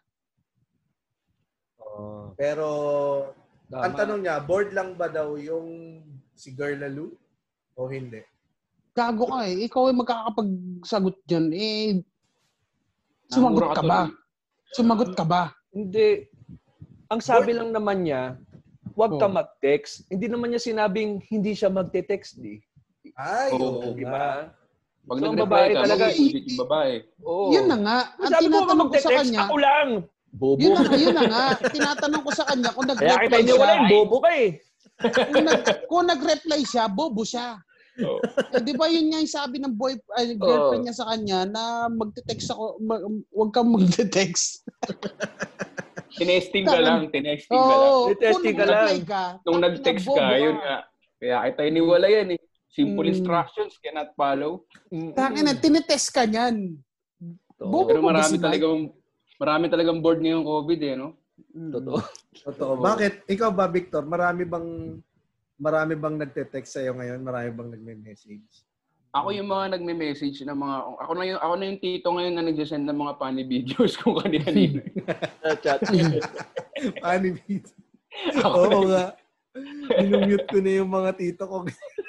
Oh. Pero, tama. Ang tanong niya, bored lang ba daw yung si Girl Lalu o hindi? Gago ka eh. Ikaw ay magkakapagsagot dyan. Eh, sumagot ka ba? Sumagot ka ba? Hindi. Ang sabi lang naman niya, huwag ka mag-text. Hindi naman niya sinabing hindi siya magte-text, di. Ay, oo. Oh, diba? Pag so, nag-reply ka, talaga, yung babae. Oh. Yun na nga. Ang sabi tinatanong ko, ko sa kanya, ako lang. Bobo. Yun na nga, yun na nga. Tinatanong ko sa kanya kung nag-reply siya. Kaya kita iniwala yung bobo ka eh. kung, nag, kung nag-reply siya, bobo siya. Oh. Eh, di ba yun nga yung sabi ng boy, uh, girlfriend oh. niya sa kanya na magte-text ako, mag, huwag kang magte-text. Tinesting ka lang, tinesting ka lang. Oh, tinesting ka lang. Ka, nung nag-text ka, yun nga. Kaya kita iniwala yan eh. Simple mm. instructions, cannot follow. Tangin na, tinitest ka niyan. Bobo Pero marami talagang, marami talagang board ngayong COVID eh, no? Totoo. Totoo. Bakit? Ikaw ba, Victor? Marami bang marami bang nagte-text sa'yo ngayon? Marami bang nagme-message? Ako yung mga nagme-message na mga, ako na yung, ako na yung tito ngayon na nag-send ng mga funny videos kung kanina-nino. Chat. Funny videos. Oo nga. Minumute ko na yung mga tito ko.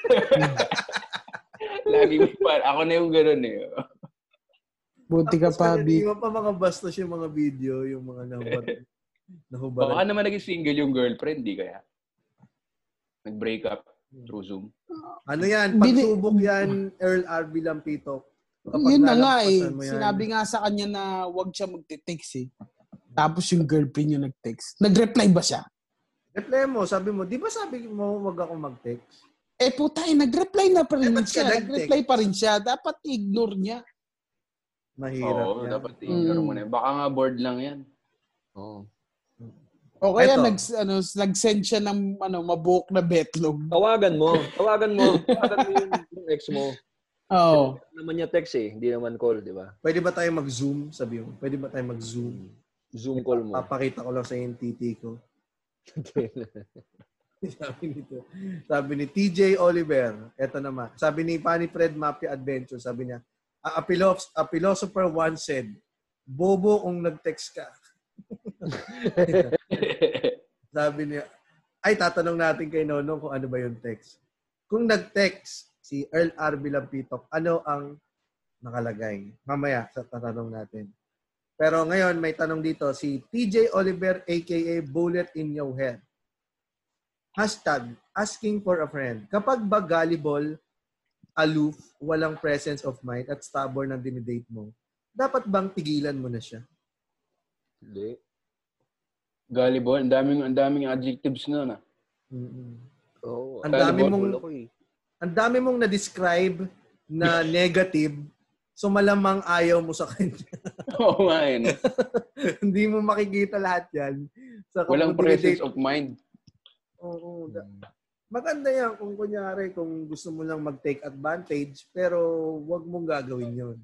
Lagi may pan. Ako na yung gano'n eh. Buti ka pa, Bi. Hindi pa mga bastos yung mga video, yung mga number. Nahubaran. Baka naman naging single yung girlfriend, di kaya? Nag-break up through Zoom. Ano yan? Pagsubok yan, Earl R B Lampitok. Yun na nga eh. Sinabi nga sa kanya na huwag siya magte-text eh. Tapos yung girlfriend niya nag-text. Nag-reply ba siya? Reply mo, sabi mo, di ba sabi mo huwag ako mag-text? Eh putay, nag-reply na pa rin eh, siya. Nag-reply pa rin siya. Dapat ignore niya. Mahirap Oo, yan. Dapat i-ignore mm. mo na. Baka nga bored lang yan. Oo. O kaya nag, ano, nag-send siya ng ano, mabuhok na betlog. Tawagan mo. Tawagan mo. Tawagan mo yung, yung ex mo. Oo. Hindi naman niya text eh. Hindi naman call, di ba? Pwede ba tayo mag-zoom? Sabi mo. Pwede ba tayo mag-zoom? Zoom call mo. Papakita ko lang sa yung titi ko. Sabi nito. Sabi ni T J Oliver. Eto naman. Sabi ni Funny Fred Mafia Adventure. Sabi niya, a, philosopher, a philosopher once said, bobo kung nag-text ka. Sabi niya, ay tatanong natin kay Nonong kung ano ba yung text. Kung nag-text si Earl R B Lampitok, ano ang nakalagay? Mamaya sa tatanong natin. Pero ngayon may tanong dito si T J Oliver aka Bullet in Your Head. Hashtag asking for a friend. Kapag ba gullible, aloof, walang presence of mind at stubborn ang dinidate mo, dapat bang tigilan mo na siya? Hindi. Gullible, ang daming ang daming adjectives noon ah. Mm-hmm. Oh, ang dami mong eh. Ang dami mong na-describe na negative, so malamang ayaw mo sa kanya. Oo nga eh. No? Hindi mo makikita lahat 'yan sa walang presence of mind. Oo. Hmm. Maganda yan kung kunyari kung gusto mo lang mag-take advantage pero wag mong gagawin 'yon.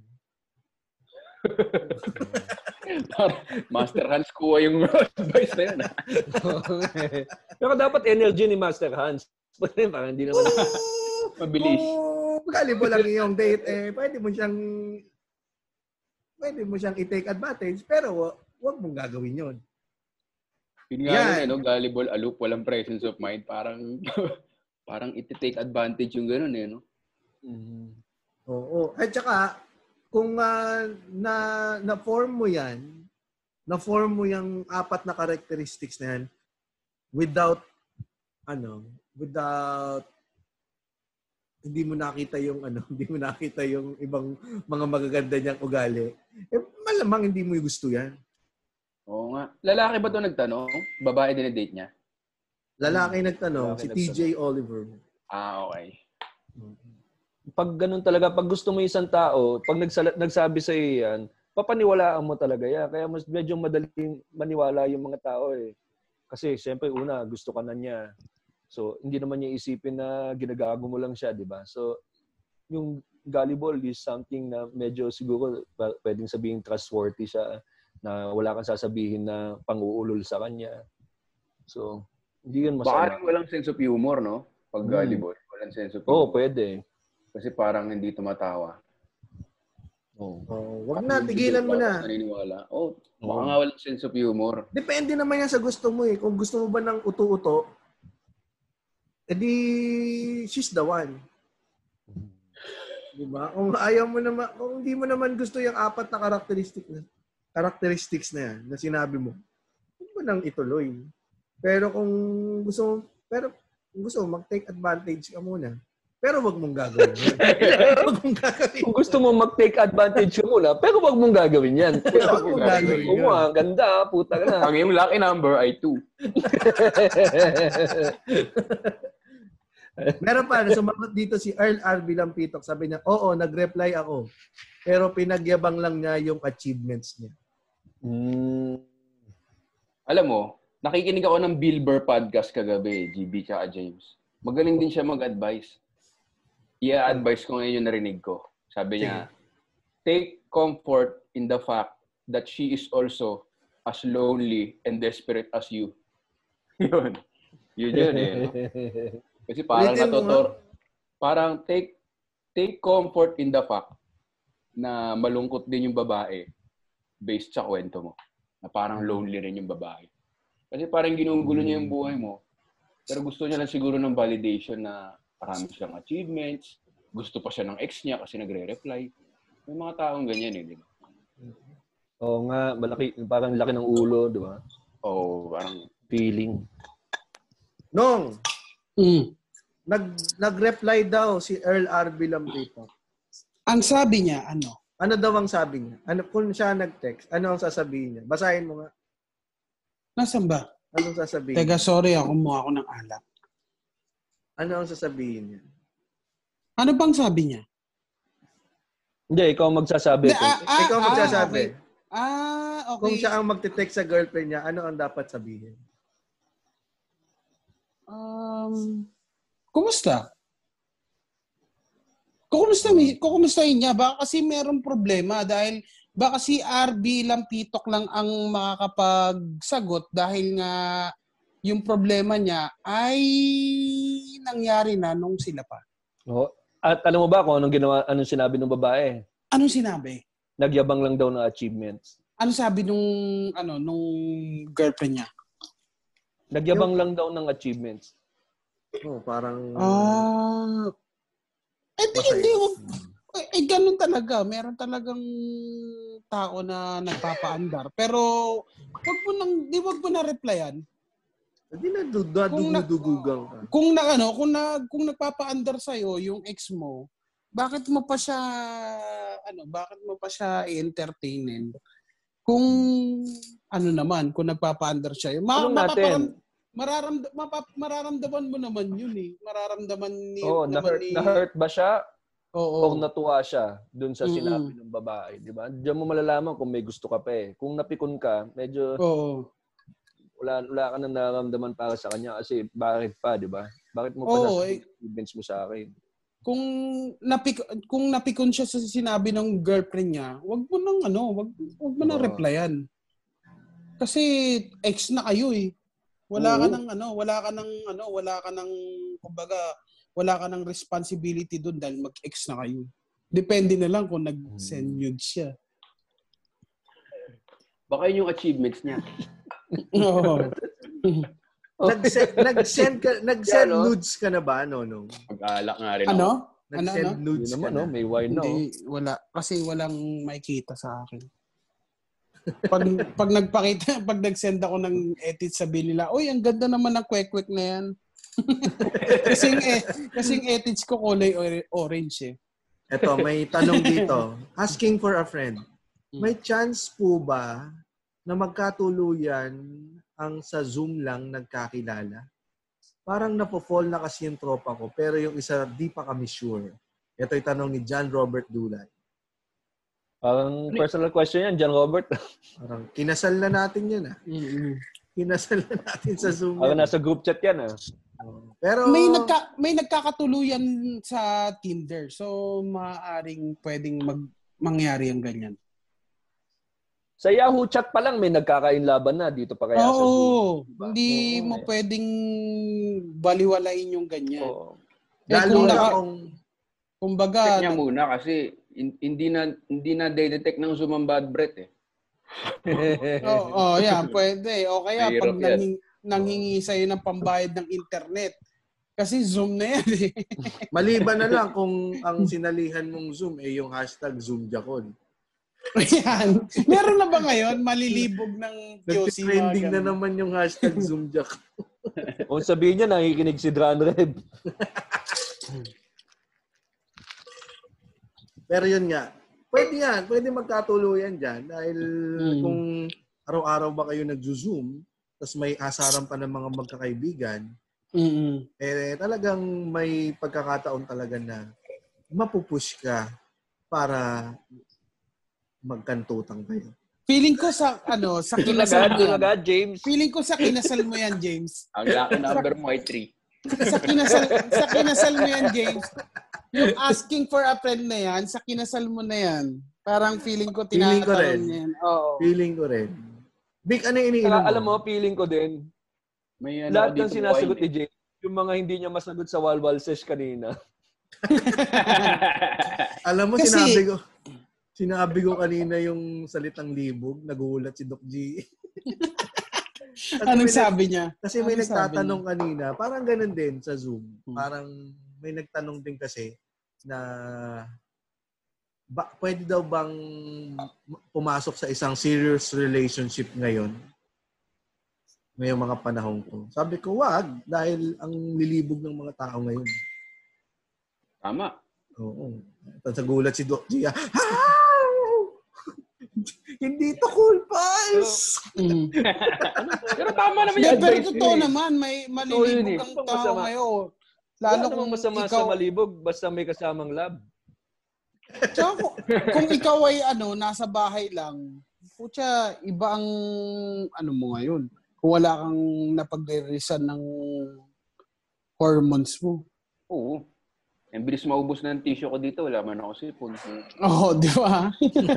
Master Hans kuha yung advice na yun. Pero dapat energy ni Master Hans. Parang hindi naman mabilis. Oh, gullible lang yung date eh. Pwede mo siyang pwede mo siyang i-take advantage pero wag mong gagawin 'yon. Yun nga yun, eh, no? Gullible, aloof, walang presence of mind. Parang parang iti-take advantage yung gano'n eh, no? Mm-hmm. Oo. At saka, kung uh, na na-form mo yan, na-form mo yung apat na characteristics na yan without, ano, without hindi mo nakita yung ano, hindi mo nakita yung ibang mga magaganda niyang ugali, eh, malamang hindi mo gusto yan. Oo nga. Lalaki ba 'to nagtanong? Babae din na date niya? Lalaki nagtanong, Lalaki si T J Oliver. Ah, okay. Pag ganun talaga, pag gusto mo isang tao, pag nagsala- nagsabi sa iyo yan, papaniwalaan mo talaga yan. Kaya mas medyo madaling maniwala yung mga tao eh. Kasi siyempre una, gusto ka na niya. So, hindi naman niya isipin na ginagago mo lang siya, di ba? So, yung gullible is something na medyo siguro pwedeng sabihin trustworthy siya, na wala kang sasabihin na pang-uulol sa kanya. So, hindi yun masama. Baka rin walang sense of humor, no? Pag gullible, hmm. walang sense of humor. Oo, oh, pwede. Kasi parang hindi tumatawa. Oh. Oh, wag na, tigilan mo na. Naniniwala. Oh, baka oh. nga walang sense of humor. Depende naman yan sa gusto mo eh. Kung gusto mo ba ng uto-uto, edi she's the one. Diba? Kung ayaw mo naman, kung hindi mo naman gusto yung apat na characteristic na, characteristics na yan, na sinabi mo, huwag mo nang ituloy. Pero kung gusto mo, pero kung gusto mo, mag-take advantage ka muna. Pero wag mong gagawin yan. Wag mong gagawin. Kung gusto mo mag-take advantage ka muna, pero wag mong gagawin yan. Pero wag mong gagawin yan. Oo, ganda, puta ka na. Ang iyong lucky number ay two. Meron pa, sumagot dito si Earl R. Bilampitok. Sabi niya, oo, nag-reply ako. Pero pinagyabang lang niya yung achievements niya. Mm. Alam mo, nakikinig ako ng Bill Burr podcast kagabi, G B tsaka James. Magaling din siya mag-advise. I-advise ko ngayon yung narinig ko. Sabi niya, take comfort in the fact that she is also as lonely and desperate as you. Yun. Yun yun eh. No? Kasi parang natutor, parang take take comfort in the fact na malungkot din yung babae based sa kwento mo. Na parang lonely rin yung babae. Kasi parang ginugulo niya yung buhay mo. Pero gusto niya lang siguro ng validation na marami siyang achievements. Gusto pa siya ng ex niya kasi nagre-reply. May mga taong ganyan eh, di ba? Oo nga, malaki, parang laki ng ulo, di ba? Oo, parang feeling. Nong! Mm. Nag, nag-reply daw si Earl R. Bilampitok. Ang sabi niya, ano? Ano daw ang sabi niya? Ano, kung siya nag-text, ano ang sasabihin niya? Basahin mo nga. Nasaan ba? Anong sasabihin? Teka, sorry, ako kumuha ako ng alak. Ano ang sasabihin niya? Ano bang sabi niya? Hindi, ikaw magsasabi. De, ah, ah, ikaw magsasabi. Ah, okay. Ah, okay. Kung siya ang magte-text sa girlfriend niya, ano ang dapat sabihin? Um, kumusta? Kumusta, kukumustahin niya? Baka kasi merong problema dahil baka si R B Lampitok lang ang makakapagsagot dahil nga yung problema niya ay nangyari na nung sila pa. Oh, at alam mo ba kung anong ginawa, anong sinabi ng babae? Anong sinabi? Nagyabang lang daw ng achievements. Ano sabi nung ano nung girlfriend niya? Nagyabang yung lang daw ng achievements. Oh, parang Ah. Eh, di, hindi, eh, eh, ganun talaga. Meron talagang tao na nagpapaandar. Pero, wag mo nang, di wag mo na replyan. Hindi na dudugugang ka. Kung na, ano, kung na, kung nagpapaandar sa'yo, yung ex mo, bakit mo pa siya, ano, bakit mo pa siya i-entertainin? Kung, ano naman, kung nagpapaandar siya, ma- ano natin? Mararamda, mapap, mararamdaman mo naman yun eh. Mararamdaman ni... Oo, oh, na-hurt, ni... na-hurt ba siya? Oo. O natuwa siya dun sa Mm-mm. sinabi ng babae, di ba? Diyan mo malalaman kung may gusto ka pa eh. Kung napikon ka, medyo Oo. wala, wala ka nang nararamdaman para sa kanya kasi bakit pa, di ba? Bakit mo pa Oo, nasabi eh, mo sa akin? Kung napik kung napikon siya sa sinabi ng girlfriend niya, wag mo nang ano, wag wag mo nang Oo. replyan. Kasi ex na kayo eh. Wala Oo. ka nang ano, wala ka nang ano, wala ka nang kumbaga, wala ka nang responsibility doon dahil mag-ex na kayo. Depende na lang kung nag-send nude siya. baka yun yung achievements niya. Oo. Nag-send, nag-send, ka, nend Yeah, no? nudes ka na ba? No, no. Mag-alak nga rin Ano? ako. Nag-send Ano, ano? nudes Yun ka naman, na. no? May wine na. Hindi, wala. Kasi walang makikita sa akin. Pag pag nagpakita, pag nag-send ako ng edit, sabi nila, "Oy, ang ganda naman ng kwek-kwek na 'yan." kasing, eh, kasing ethics ko kulay or- orange eh. Eto, may tanong dito. Asking for a friend. May chance po ba na magkatuluyan ang sa Zoom lang nagkakilala? Parang napofall na kasi yung tropa ko, pero yung isa di pa kami sure. Ito yung tanong ni John Robert Dulay. Parang personal question yan, John Robert. Parang kinasal na natin yun ah. Mm-hmm. Kinasal na natin sa Zoom. Parang nasa group chat yan ah. Pero may nagka may nagkakatuluyan sa Tinder. So maaaring pwedeng mag mangyari ang ganyan. Sa Yahoo chat pa lang may nagkakainlaban na dito pa kaya Oo, sa Zoom. Diba? Hindi Oo, mo eh. pwedeng baliwalain yung ganyan. Oo. Eh, lalo kung na naka, kung kumbaga, Check niya muna kasi hin- hindi na hindi na detect ng Zoom ang bad breath eh. Oo, oh, yan, pwede. O kaya Mahirap pag yan. nanging, nanghingi sa'yo ng pambayad ng internet. Kasi Zoom na yan eh. maliban na lang kung ang sinalihan mong Zoom eh yung hashtag ZoomJacon. Yan. Meron na ba ngayon? Malilibog ng Q C. Nag-trending na naman yung hashtag ZoomJacon. Kung sabihin niya, nakikinig si Dran Reb. Pero yun nga, pwede yan. Pwede magkatuluyan dyan. Dahil Mm. kung araw-araw ba kayo nag-zoom, tapos may asaran pa ng mga magkakaibigan, Mm-mm. eh talagang may pagkakataon talaga na mapupush ka para magkantutan kayo. Feeling ko sa, ano, sa Doon kinasal agad, mo doon yan. agad, James. Feeling ko sa kinasal mo yan, James. Ang lucky number mo ay three. Sa kinasal, sa kinasal mo yan, James. Yung asking for a friend na yan, sa kinasal mo na yan. Parang feeling ko Feeling ko rin. tinatanong niya yan. Oo. Feeling ko rin. Big, ano yung iniinom Saka, mo? alam mo, feeling ko din, May ano lahat dito ng sinasagot wine, ni James, yung mga hindi niya masagot sa Walwal Sesh kanina. Alam mo, Kasi- sinabi ko, sinabi ko kanina yung salitang libog, nagulat si Doc G. Kasi Anong may nag- sabi niya? Kasi may Anong sabi nagtatanong kanina, parang ganun din sa Zoom. Hmm. Parang may nagtanong din kasi na ba, pwede daw bang pumasok sa isang serious relationship ngayon? Ngayong mga panahon ko. Sabi ko, wag, dahil ang lilibog ng mga tao ngayon. Tama. Oo. Tapos nagulat si Doc G. Ah! Hindi to cool, pals! Mm. Pero tama naman Hindi, yung pero advice totoo niya eh. naman, may yun malilibog eh. ang Pang tao masama. ngayon. Lalo Lalo kung kung masama ikaw, sa malibog, basta may kasamang lab. tsaka kung, kung ikaw ay ano, nasa bahay lang, putya, iba ang ano mo ngayon. Kung wala kang napag-releasean ng hormones mo. Oo. Ang bilis maubos na ng tissue ko dito. Wala man ako sipon. Oo, oh, di ba?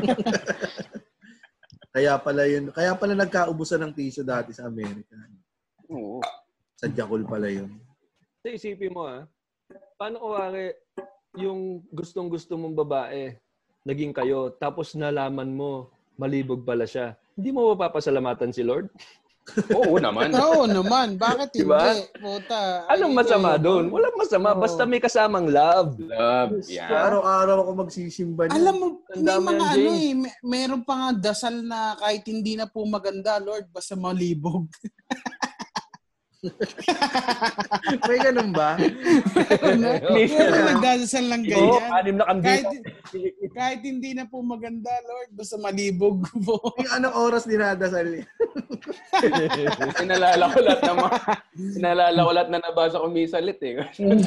Kaya pala yun. Kaya pala nagkaubusan ng tissue dati sa Amerika. Oo. Sa Jakul pala yun. So isipin mo ah, paano kuwari yung gustong-gusto mong babae, naging kayo, tapos nalaman mo, malibog pala siya. Hindi mo mapapasalamatan si Lord? Oo naman. Oo naman. Bakit Diba? hindi? Puta. Anong Ay, masama ito, doon? Walang masama, Oo. basta may kasamang love. Love. So, Yan. araw-araw ako magsisimba niya. Alam mo, Ang may dami mga yan, ano James. eh, may, meron pa nga dasal na kahit hindi na po maganda, Lord, basta malibog. May ganun ba? Meron na. Meron nagdadasal lang Oo, ganyan. anim na Kahit, kandila. kahit hindi na po maganda, Lord, basta malibog po. Yung anong oras dinadasal niya? Inalala ko lahat na mga, inalala ko lahat na nabasa ko misalit eh.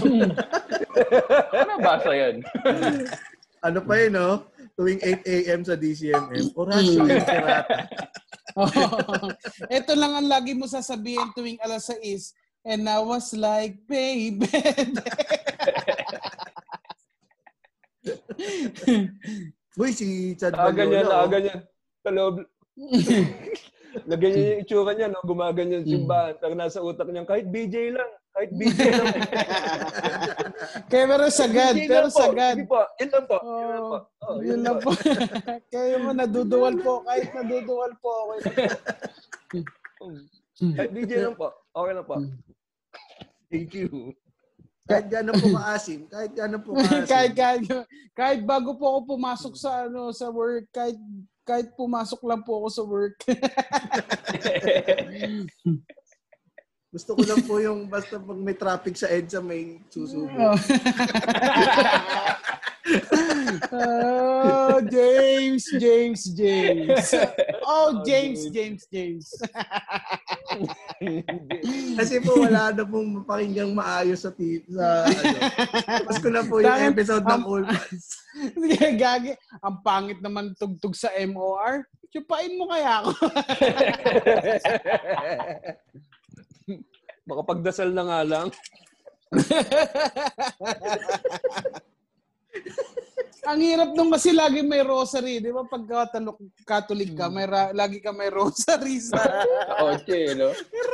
Ano nabasa yan? Ano pa yun, no? Tuwing eight a.m. sa D C M M. Orasyo yung sirata. Oh, ito lang ang lagi mo sasabihin tuwing alas sais. And I was like, baby. Uy, si Chad Nakaganyan, Balyola. oh. nakaganyan. Sa loob. Naganyan yung itsura niya, no? Gumaganyan yung simbahan. Pero nasa utak niya, kahit B J lang. Kahit B J lang. Kaya pero sagad, B J pero lang po. sagad. Sige po, yun lang po. Yun lang po. Oh, Oh, yun lang po. Kaya mo naduduwal po. Kahit naduduwal po ako. Kahit B J lang po. Okay lang po. Thank you. Kahit gano'n po maasim. Kahit gano'n po maasim. kahit, kahit, kahit bago po ako pumasok sa ano sa work, kahit kahit pumasok lang po ako sa work. Gusto ko lang po yung basta pag may traffic sa EDSA, may susubo. Oh, James, James, James. Oh, James, James, James. Kasi po wala na pong mapakinggang maayos sa tip sa ano. Tapos ko na po yung Tama- episode ng um, All Pals. Gagi, ang pangit naman tugtog sa M O R. Chupain mo kaya ako. Makapagdasal na nga lang. Ang hirap nung kasi lagi may rosary, di ba? Pagka Catholic ka, may ra- lagi ka may rosary sa... Sa kotse, no?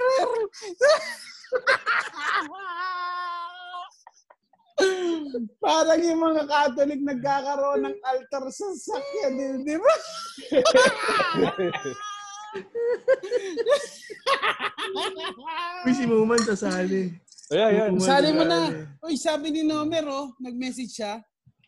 Parang yung mga Catholic nagkakaroon ng altar sa sakyan, di, di ba? Uy, si Muman sasali. Ayan, ayan. Sali mo na. Uy, sabi ni Nomer, oh, nag-message siya.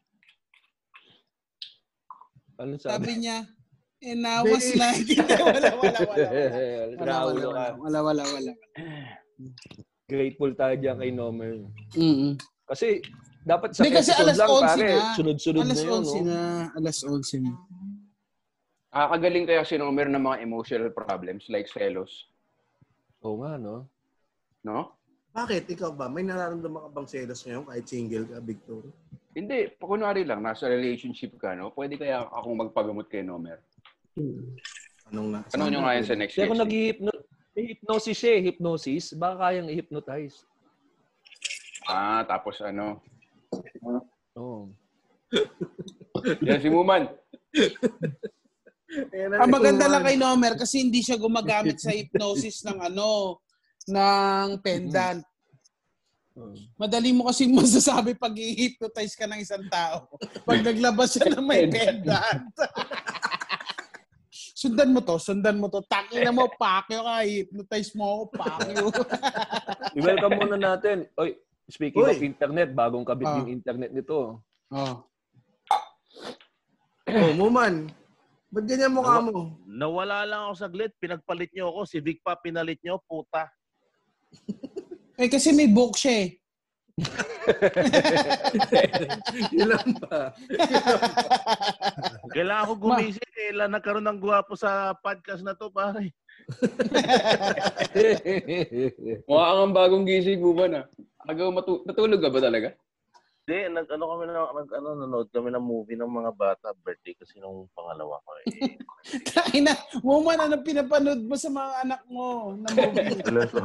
Ano Sabi sabi? niya, and I was like, wala, wala, wala, wala. Wala, wala, Raulo ka. wala, wala, wala. Grateful tayo dyan kay Nomer. Mm-mm. Kasi, dapat sa Hindi kasi episode alas lang, onse pare, na. sunod-sunod Alas na yun, onse no? na. Alas onse na. Nakakagaling kaya si Nomer ng mga emotional problems like selos. Oo nga, no? No? Bakit? Ikaw ba? May nararamdaman ka bang selos ngayon kahit single ka, Victor? Hindi. Kunwari lang, nasa relationship ka, no? Pwede kaya akong magpagamot kay Nomer. Anong nga? Ano nyo nga yan sa next Kaya kung guest? nag-hypno- hypnosis siya eh, hypnosis, baka kayang i-hypnotize. Ah, tapos ano? Oo. Yan si Muman. Ang maganda lang kay Nomer kasi hindi siya gumagamit sa hypnosis ng ano, ng pendant. Madali mo kasi masasabi pag i-hypnotize ka ng isang tao. Pag naglabas siya ng may pendant. Sundan mo to, sundan mo to. Takina mo, pakyo ka, hypnotize mo ako, pakyo. I-welcome muna natin. Oy, speaking Uy. of internet, bagong kabit Ah. yung internet nito. Oh. Oh, Muman. Ba't ganyan mukha mo? Nawala lang ako saglit. Pinagpalit niyo ako. Si Vic pa pinalit niyo. Puta. Eh kasi may book siya eh. Ilan pa? Kailangan ko gumising. Kailan nagkaroon ng gwapo sa podcast na to, pare. Mukha kang bagong gising, Muman, ah. Agaw matu- natulog ka ba talaga? Hindi, nag, ano kami na, nag, ano, nanood kami ng movie ng mga bata. Birthday kasi nung pangalawa ko eh. Takina, woman, ano pinapanood mo sa mga anak mo na movie?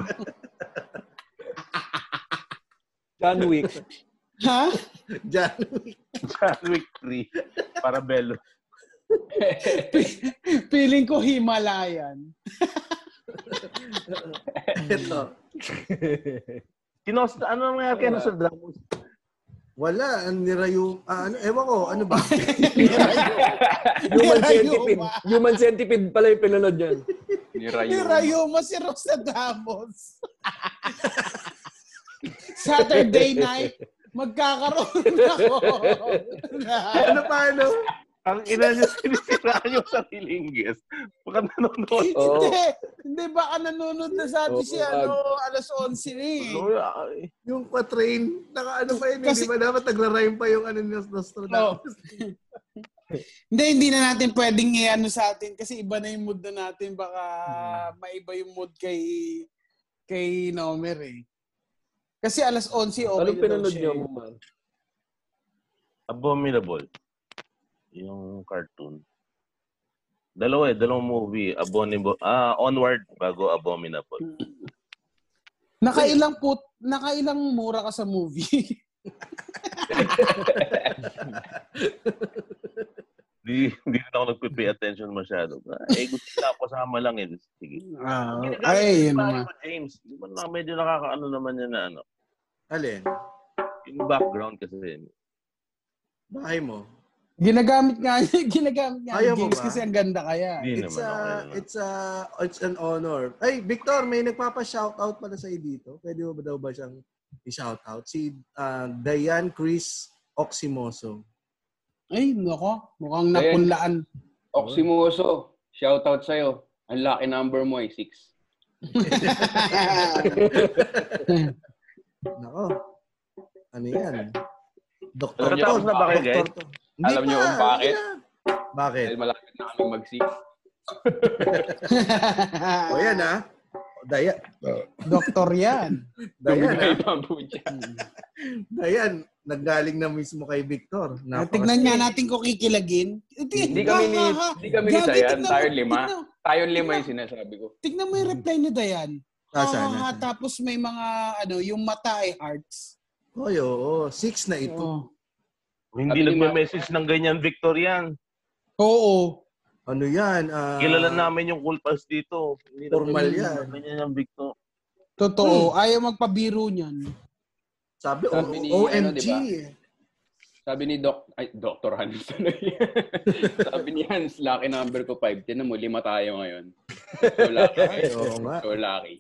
John Wick. Ha? John John Wick three. Parabelo. Feeling ko Himalayan. Ito. Kinos, ano nangyari kaya sa drama? Wala. Ang nirayo. Ah, ano, ewan ko. Ano ba? Human centipede. Human centipede pala yung pinanood yan. Ni Rayo. Nirayuma si Rosadamus. Saturday night, magkakaroon ako. Ano pa, ano? Ang ina niya sinisiraan yung sariling guest. Baka nanonood. Oo. Hindi, hindi baka nanonood na sa atin Oo, si ano, alas onse na eh. Ay. Yung quatrain. Naka ano pa yun. Kasi- Hindi ba dapat nagra-rhyme pa yung ano ni Nostradamus? Hindi, hindi na natin pwedeng i-ano sa atin kasi iba na yung mood na natin. Baka maiba yung mood kay kay Nomer eh. Kasi alas onse, okay Anong na daw pinanood siya niyo eh. mo, man? Abominable. Yung cartoon. Dalawa eh, dalawang movie. Abominable. Ah, Onward bago Abominable. Nakailang put, nakailang mura ka sa movie. Di, di na ako nagpe-pay attention masyado. Ah, eh, gusto na ako kasama lang eh. Sige. Ah, Ginagamit ay, yung yun bahay naman. mo, James. Di ba na medyo nakakaano naman yan na ano. Alin? Yung background kasi. Bahay mo. Ginagamit nga, ginagamit nga Ayaw ang mo James ba? kasi ang ganda kaya. Hindi It's naman. a, okay naman. it's a, it's an honor. Ay, Victor, may nagpapa-shoutout pala sa'yo dito. Pwede mo ba daw ba siyang i-shoutout? Si uh, Diane Chris Oximoso. Ay, nako, mukhang Ayan. napunlaan. Oximoso, shoutout sa'yo. Ang lucky number mo ay six. Nako. Ano yan? Doktor Alam niyo to. tapos na ba kayo, guys? Doktor to. Hindi Alam pa, niyo kung bakit? hindi na. Bakit? Dahil malapit na kaming mag-six. O yan ha. Daya. Doktor yan. Dayan ha. May bamboo dyan. Dayan. Naggaling na mismo kay Victor. Ah, tignan nga natin kung kikilagin. Hindi kami ni hindi kami ni Gagi, Dayan, tignan tayo mo, lima. tignan- Tayo lima yung sinasabi ko. Tignan mo yung reply ni Dayan. Ah, sana, Ah, sana. tapos may mga, ano, yung mata ay hearts. Oy, oo. Six na ito. Oo. Hindi Sabi ni nagme-message ng ganyan, Victor yan. Oo. Ano yan? ah, Kilala namin yung cool pals dito. Hindi Formal nagme-message yan. ng ganyan yung Victor. Totoo. Ayaw magpabiro niyan. Sabi, Sabi ni, O M ano, G. diba? Sabi ni Doc, ay, Doctor Hans. Sabi ni Hans, lucky number ko five. Tinan mo, lima tayo ngayon. So lucky. Ay, oo nga. So lucky.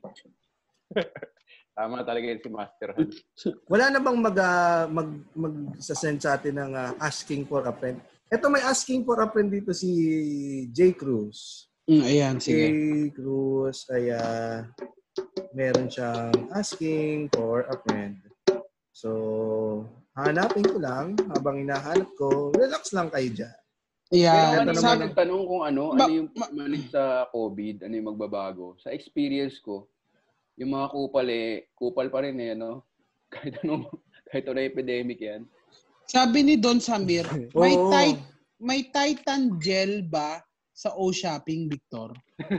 Tama talaga yun si Master Hans. Wala na bang mag, ah, mag, mag send sa atin ng ah, asking for a friend? Ito may asking for a friend dito si J. Cruz. Mm, ayan, sige. J. Cruz, kaya meron siyang asking for a friend. So, hanapin ko lang habang hinahanap ko. Relax lang kayo dyan. Pero Yeah. ano Ito naman naman. nagtanong kung ano, Ba- ano yung manage sa COVID, ano yung magbabago. Sa experience ko, yung mga kupal eh, kupal pa rin eh, no? Kahit ano, kahit ano epidemic yan. Sabi ni Don Samir, may, Oo. tit- may Titan gel ba sa O-Shopping, Victor?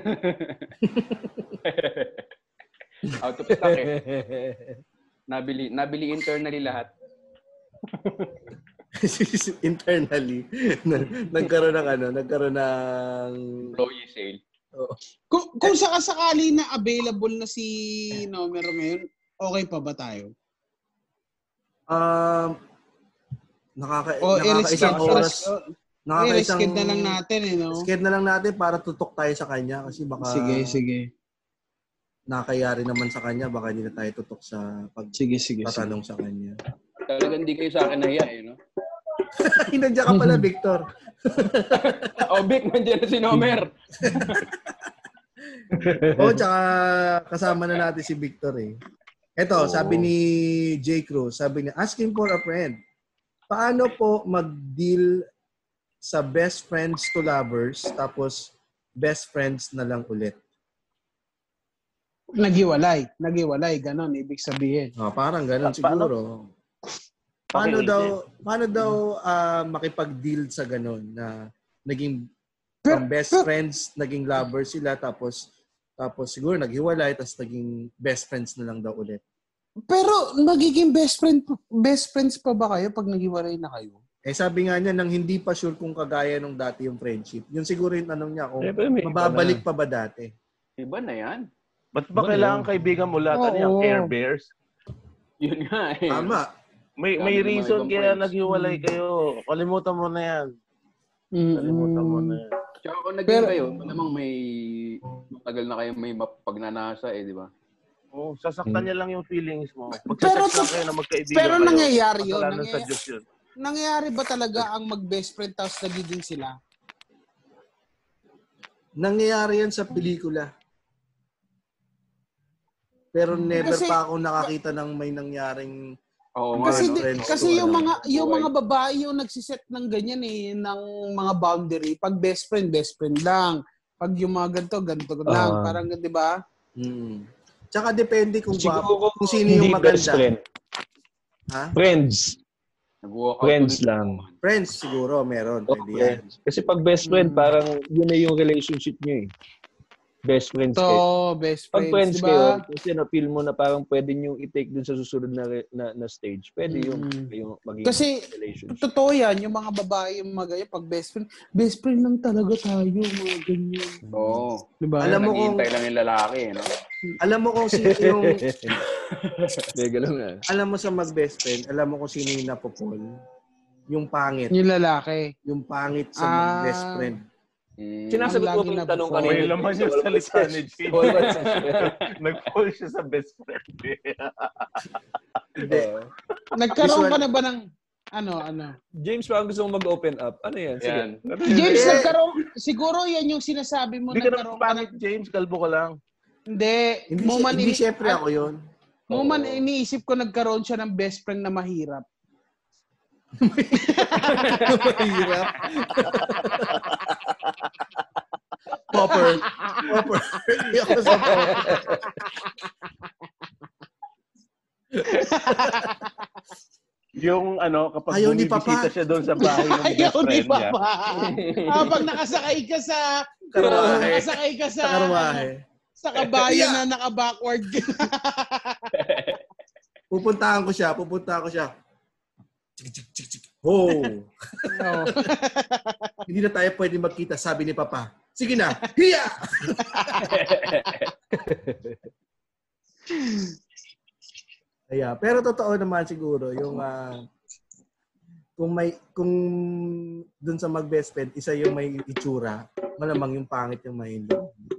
Out of stock eh. Nabili, nabili internally lahat. Internally, nagkaroon ng ano, nagkaroon ng... Employee sale. Kung, kung sakasakali na available na si Nomer ngayon, okay pa ba tayo? Um, nakaka, O nakakaisang i-reschedule oras. Nakakaisang... i-reschedule na lang natin eh, no? Sked na lang natin para tutok tayo sa kanya kasi baka Sige, sige. nakakayari naman sa kanya, baka hindi na tayo tutok sa Sige, sige, sige. pagtatanong sa kanya. Talagang hindi kayo sa akin nahiya eh, no? Nandiyan ka pala, Victor. Oh, Vic, nandiyan na si Nomer. Oo, tsaka kasama na natin si Victor eh. Ito, sabi ni J. Cruz, sabi niya, asking for a friend. Paano po mag-deal sa best friends to lovers tapos best friends na lang ulit? Naghiwalay. Naghiwalay. Ganon, ibig sabihin. Oh, parang ganun Pa- paano? siguro. Paano Okay, daw paano daw ah, makipag-deal sa ganun na naging from best friends, naging lovers sila tapos tapos siguro naghiwalay tapos naging best friends na lang daw ulit. Pero magiging best friend best friends pa ba kayo pag naghiwalay na kayo? Eh sabi nga niya nang hindi pa sure kung kagaya nung dati yung friendship. Yun siguro yung tanong niya kung Eh, pero may iba mababalik na. pa ba dati. Iba na yan. Ba't ba Ba kailangan yun? kaibigan mo lahat? Ano yung Oo. Care Bears? Yun nga eh. Tama. May Dami may ng mga reason ibang kaya friends. naghiwalay kayo. Kalimutan mo na yan. Kalimutan mo na yan. Tsaka kung naging Pero- kayo, malamang may matagal na kayo may pagnanasa eh, di ba? Oh, sasaktan niya lang yung feelings mo. Pero- Magsasex lang kayo na magkaibigan pero kayo. nangyayari yun, Kasalanan sa nangyayari. Diyos yun. Nangyayari ba talaga ang mag-best friend tapos nagiging sila? Nangyayari yan sa pelikula. Pero never Kasi- pa ako nakakita ng may nangyaring Oo nga. Kasi ano, di- friends kasi to, yung ano. mga yung Buhay. mga babae yung nagsiset ng ganyan eh ng mga boundary. Pag best friend, best friend lang. Pag yung mga ganito, ganito lang. Ah. Parang 'di ba? Mm. Tsaka depende kung, Siguro ba, kung sino hindi yung best maganda. friend. Ha? Friends. Nag-walk out Friends ulit. lang. Friends siguro meron. Oh, Pwede yan. friends. Kasi pag best friend, Mm. parang yun na yung relationship nyo eh. Best friends kayo. So, best Pag friends, friends 'di kayo, ba? kasi na-feel mo na parang pwede nyo i-take dun sa susunod na, re- na, na stage. Pwede yung, Mm. yung maging Kasi relationship. totoo yan, yung mga babae yung mga ganyan, pag best friend, best friend lang talaga tayo, mga ganyan. Oo. Di ba? Alam mo kung Naghihintay lang yung lalaki eh, no? alam mo kung sino yung Teka lang ah. alam mo sa mag-best friend, alam mo kung sino yung napopol. Yung pangit. Yung lalaki. Yung pangit sa Ah. mag-best friend. Mm. Sinasagot Ang mo lagi ba yung na tanong before. kanina? May laman yung Wala salita ba- ni Jim. Wala ba sa- Nag-fall siya sa best friend. Hindi. Nagkaroon Visual- ka na ba ng ano, ano? James, parang gusto mong mag-open up. Ano yan? Sige. Yan. James, Eh, nagkaroon, siguro yan yung sinasabi mo, Hindi ka naman nagkaroon ka pangit, ng, James. Kalbo ka lang. Hindi. Hindi, mo si- man hindi ini- syempre ako yun. Mo man iniisip ko nagkaroon siya ng best friend na mahirap. Mahirap. Popper. Popper. Ako sa popper. Yung ano, kapag Ayaw ni bumibisita Papa. siya doon sa bahay ng best Ayaw ni friend niya. Papa. Habang nakasakay ka sa Karwahe. nakasakay ka sa Sa karwahe. sa kabayan Yeah. na naka-backward ka. Pupuntahan ko siya. Pupuntahan ko siya. Chik, chik, chik, chik. Oh. Oh. Hindi na tayo pwede magkita, sabi ni Papa. Sige na. Hiya! Kaya, pero totoo naman siguro yung ah, kung may kung dun sa mag-best friend, isa yung may itsura, malamang yung pangit yung may hindi.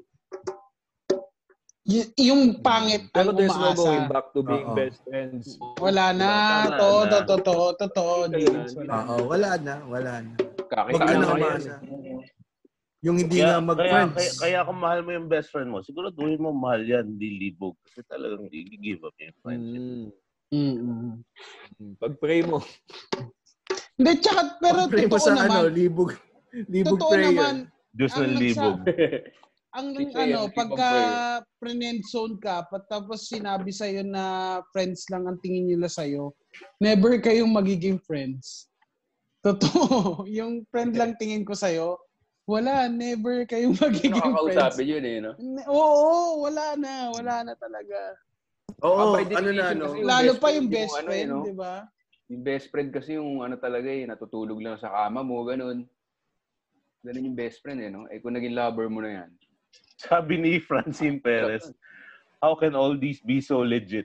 Y- yung pangit Pero ang there's no going umaasa. back to being Oo. best friends. Wala na. Tama To, na. to, totoo, totoo. James. Wala. Oo, wala na, wala na. Kakita Wag ka na na umasa. Yung hindi Kaya, nga kaya, mag-friends. kaya, kaya kung mahal mo yung best friend mo, siguro duhin mo mahal yan, hindi libog. Kasi talagang i-give up yung friendship. Mm. Mm-mm. Pag-pray mo. Hindi, tsaka, pero Pray mo totoo sa ano, naman. libog, libog Totoo prayer. naman. Diyos Ang ng nagsa- libog. Ang Ito ano, yung pagka ibang pre-end zone ka, pat- tapos sinabi sa'yo na friends lang ang tingin nila sa'yo, never kayong magiging friends. Totoo. Yung friend lang tingin ko sa'yo, wala, never kayong magiging friends. Nakakausapin yun eh, no? Ne- Oo, wala na. Wala na talaga. Oo, Ah, by ano na, definition no? kasi- Yung Lalo best pa friend, yung yung best ano eh, friend, no? di ba? Yung best friend kasi yung ano talaga eh, natutulog lang sa kama mo, ganun. Ganun yung best friend eh, no? Eh kung naging lover mo na yan. Sabi ni Francine Perez, how can all these be so legit?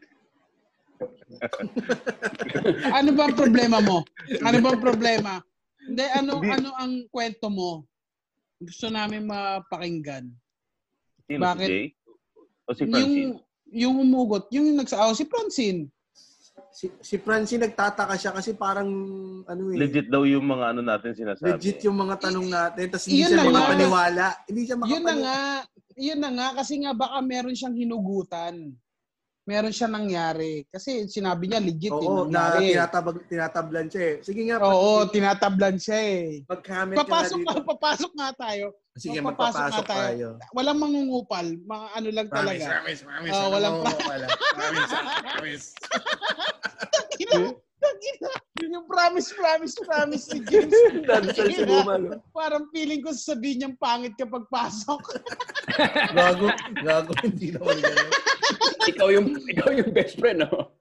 Ano ba ang problema mo? Ano ba ang problema? Hindi, ano, Hindi. ano ang kwento mo? Gusto namin mapakinggan. Sino, Bakit? si Jay? O si Francine? Yung, yung umugot, yung nagsaaw, si Francine. Si, si Francine nagtataka siya kasi parang ano eh. Legit daw yung mga ano natin sinasabi. Legit yung mga tanong natin. Tapos hindi Yun siya na nga. makapaniwala. Hindi siya Yun na makapaniwala. nga, yun na nga, kasi nga baka meron siyang hinugutan. Meron siya nangyari. Kasi sinabi niya legit Oo, yung na nangyari. tinatabag, tinatablan siya eh. Sige nga, Oo, Francine, tinatablan siya eh. mag-comment ka Papasok na nga, dito. papasok nga tayo. Sige, Magpapasok magpapasok nga tayo. tayo. Walang mangungupal. Mga ano lang Promise, talaga. promise, promise. Oo, Ano walang mo pala? Promise, promise. Tangina, tangina. Yung promise, promise, promise ni James. Dansal si Bumalo. Parang feeling ko sasabihin niyang pangit kapag pasok. Gago, gago, hindi naman ganun. ikaw yung ikaw yung best friend, no?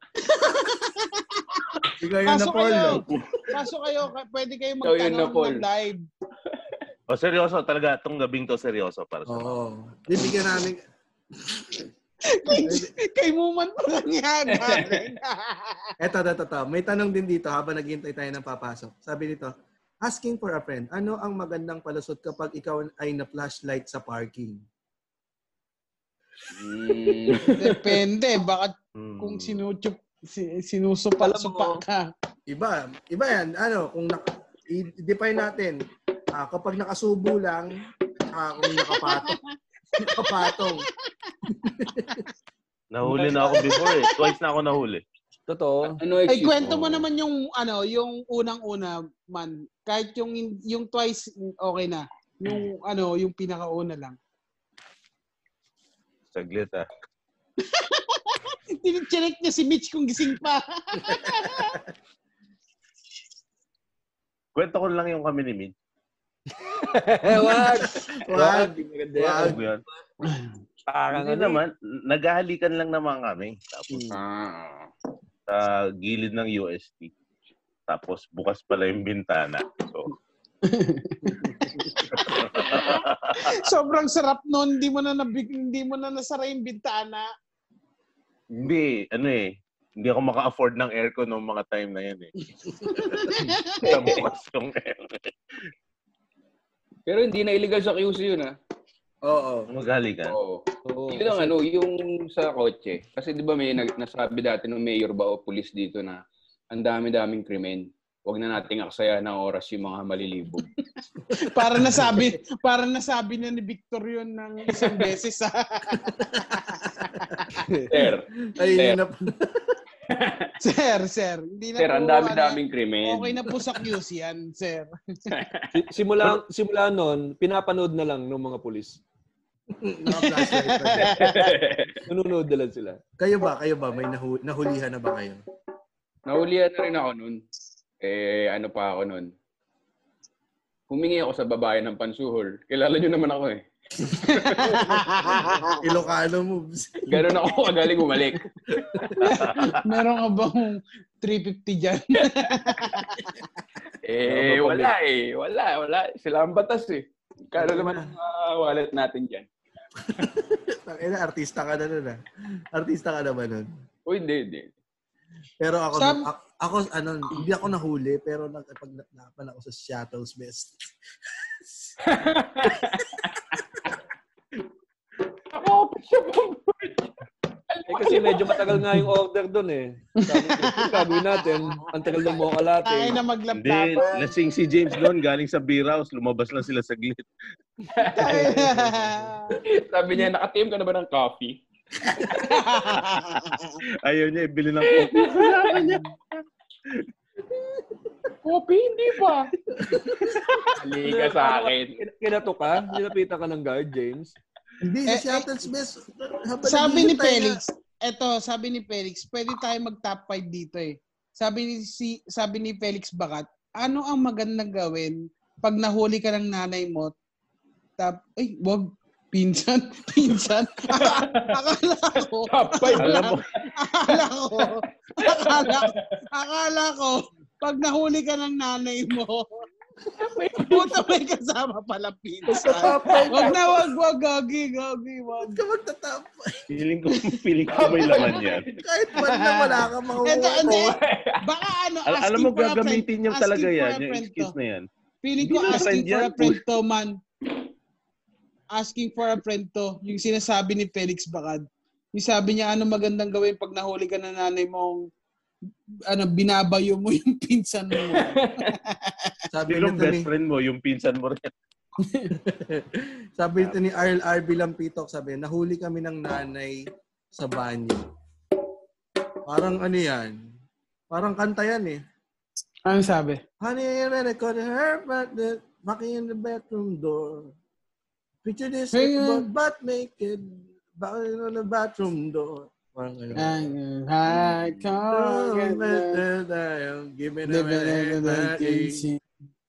Ikaw yun na, Pasok Paul. kayo. no? Pasok kayo. Pwede kayo Ikaw yun na, magtanong Paul. ng live. O seryoso, talaga, itong gabing to seryoso para sa Oo. Bibigyan namin. kay, kay Muman pa lang yan. Eto, eto, eto. May tanong din dito habang naghihintay tayo ng papasok. Sabi dito, asking for a friend, ano ang magandang palusot kapag ikaw ay na-flashlight sa parking? Mm. Depende. Baka Hmm. kung sinuchup, si, sinusupa-supa ka. Iba. Iba yan. Ano, kung naka, i-define natin. Ah, kapag nakasubo lang, ah, kung nakapatong. nakapatong. Nahuli na ako before eh. Twice na ako nahuli. Totoo. Ano Ay, excuse kwento mo? mo naman yung, ano, yung unang-una, man. Kahit yung, yung twice, okay na. Yung, ano, yung pinakauna lang. Saglit ah. Tinicheck niya si Mitch kung gising pa. Kwento ko lang yung kami ni Min. Wag. Wag. Maganda Wag. Ano yan? Parang Hindi ano naman, naghahalikan lang naman kami. Tapos Ah. sa gilid ng U S T. Tapos bukas pala yung bintana. So, Sobrang sarap nun. Hindi mo na nabig, hindi mo na nasara yung bintana. hindi, ano eh. Hindi ako maka-afford ng aircon noong mga time na yan eh. Kaya bukas yung aircon. Pero hindi na illegal sa Q C yun, ha? Oo. Maghalikan. Oo. Oo, Yun ang ano, yung sa kotse. Kasi di ba may nag- nasabi dati ng mayor ba o police dito na ang dami-daming krimen. wag na nating aksaya ng oras yung mga malilibog. para nasabi, para nasabi na ni Victor yun ng isang beses. Sir, Ay, sir, yun na. sir, sir. Hindi na sir, po, ang dami-daming krimen. Okay na po sa Q C yan, sir. Si- Simula, simula noon, pinapanood na lang ng mga pulis. Naka-flashlight pa din. Nanonood na lang sila. Kayo ba? Kayo ba? May nahu- nahulihan na ba kayo? Nahulihan na rin ako nun. Eh, ano pa ako nun? Humingi ako sa babae ng pansuhol. Kilala nyo naman ako eh. Ilocano moves. Ganun ako kagaling umalik. Meron ka bang three fifty dyan? Eh, wala eh. Wala, wala. Sila ang batas eh. Kano naman ang uh, wallet natin dyan? Tangina, artista ka na nun ah. Artista ka na ba nun? O hindi, hindi. Pero ako, Sam- ako, ako, ano, hindi ako nahuli, pero nagpagnapan ako sa Shuttle's Best. Ako, siya po. Eh kasi medyo matagal nga yung order doon eh. Sabi ko, gagawin natin. Ang tagal ng mga kalate. Tayo na Hindi, maglaptapan. lasing si James doon, galing sa beer house, lumabas lang sila saglit. Sabi niya, naka-team ka na ba ng coffee? Ayaw niya, ibili ng coffee. Kailangan niya. Coffee, hindi pa. Halika sa akin. Kinato ka? Nilapitan ka ng guard, James? Hindi, Eh, sa Shuttle's Best. habang Sabi ni naghihintay Felix, eto, sabi ni Felix, pwede tayo mag-top five dito eh. Sabi ni si sabi ni Felix Bakat, ano ang magandang gawin pag nahuli ka ng nanay mo? Tap, ay, wag pinsan, pinsan. Akala ko, Top five. Alam mo, akala ko, akala ko, akala ko, pag nahuli ka ng nanay mo, puta may kasama pala pinsan. Wag na, wag, wag, gagi, gagi, wag. Huwag ka magtatap. feeling ko, feeling ko may laman yan. Kahit man na wala ka makuha. Eto, hindi. Baka ano, Al- alam asking mo, for a friend. gagamitin niya Asking talaga for yan, a yung friend excuse to. na yan. Feeling Hindi ko na asking friend for yan. a friend to, man. Asking for a friend to. Yung sinasabi ni Felix Bacad. Yung sabi niya, ano magandang gawin pag nahuli ka na nanay mong ano, binabayo mo yung pinsan mo. Sabi Sinong nito best ni, friend mo, yung pinsan mo rin. sabi nito ni R L R B Lampitok, sabi, nahuli kami ng nanay sa banyo. Parang ano yan? Parang kanta yan eh. Ano sabi? Honey, I caught her but the knocking in the bedroom door. Picture this, Hey, uh, but, but naked, banging on the bathroom door. Parang ano. Hi, Oh, come give me the minute.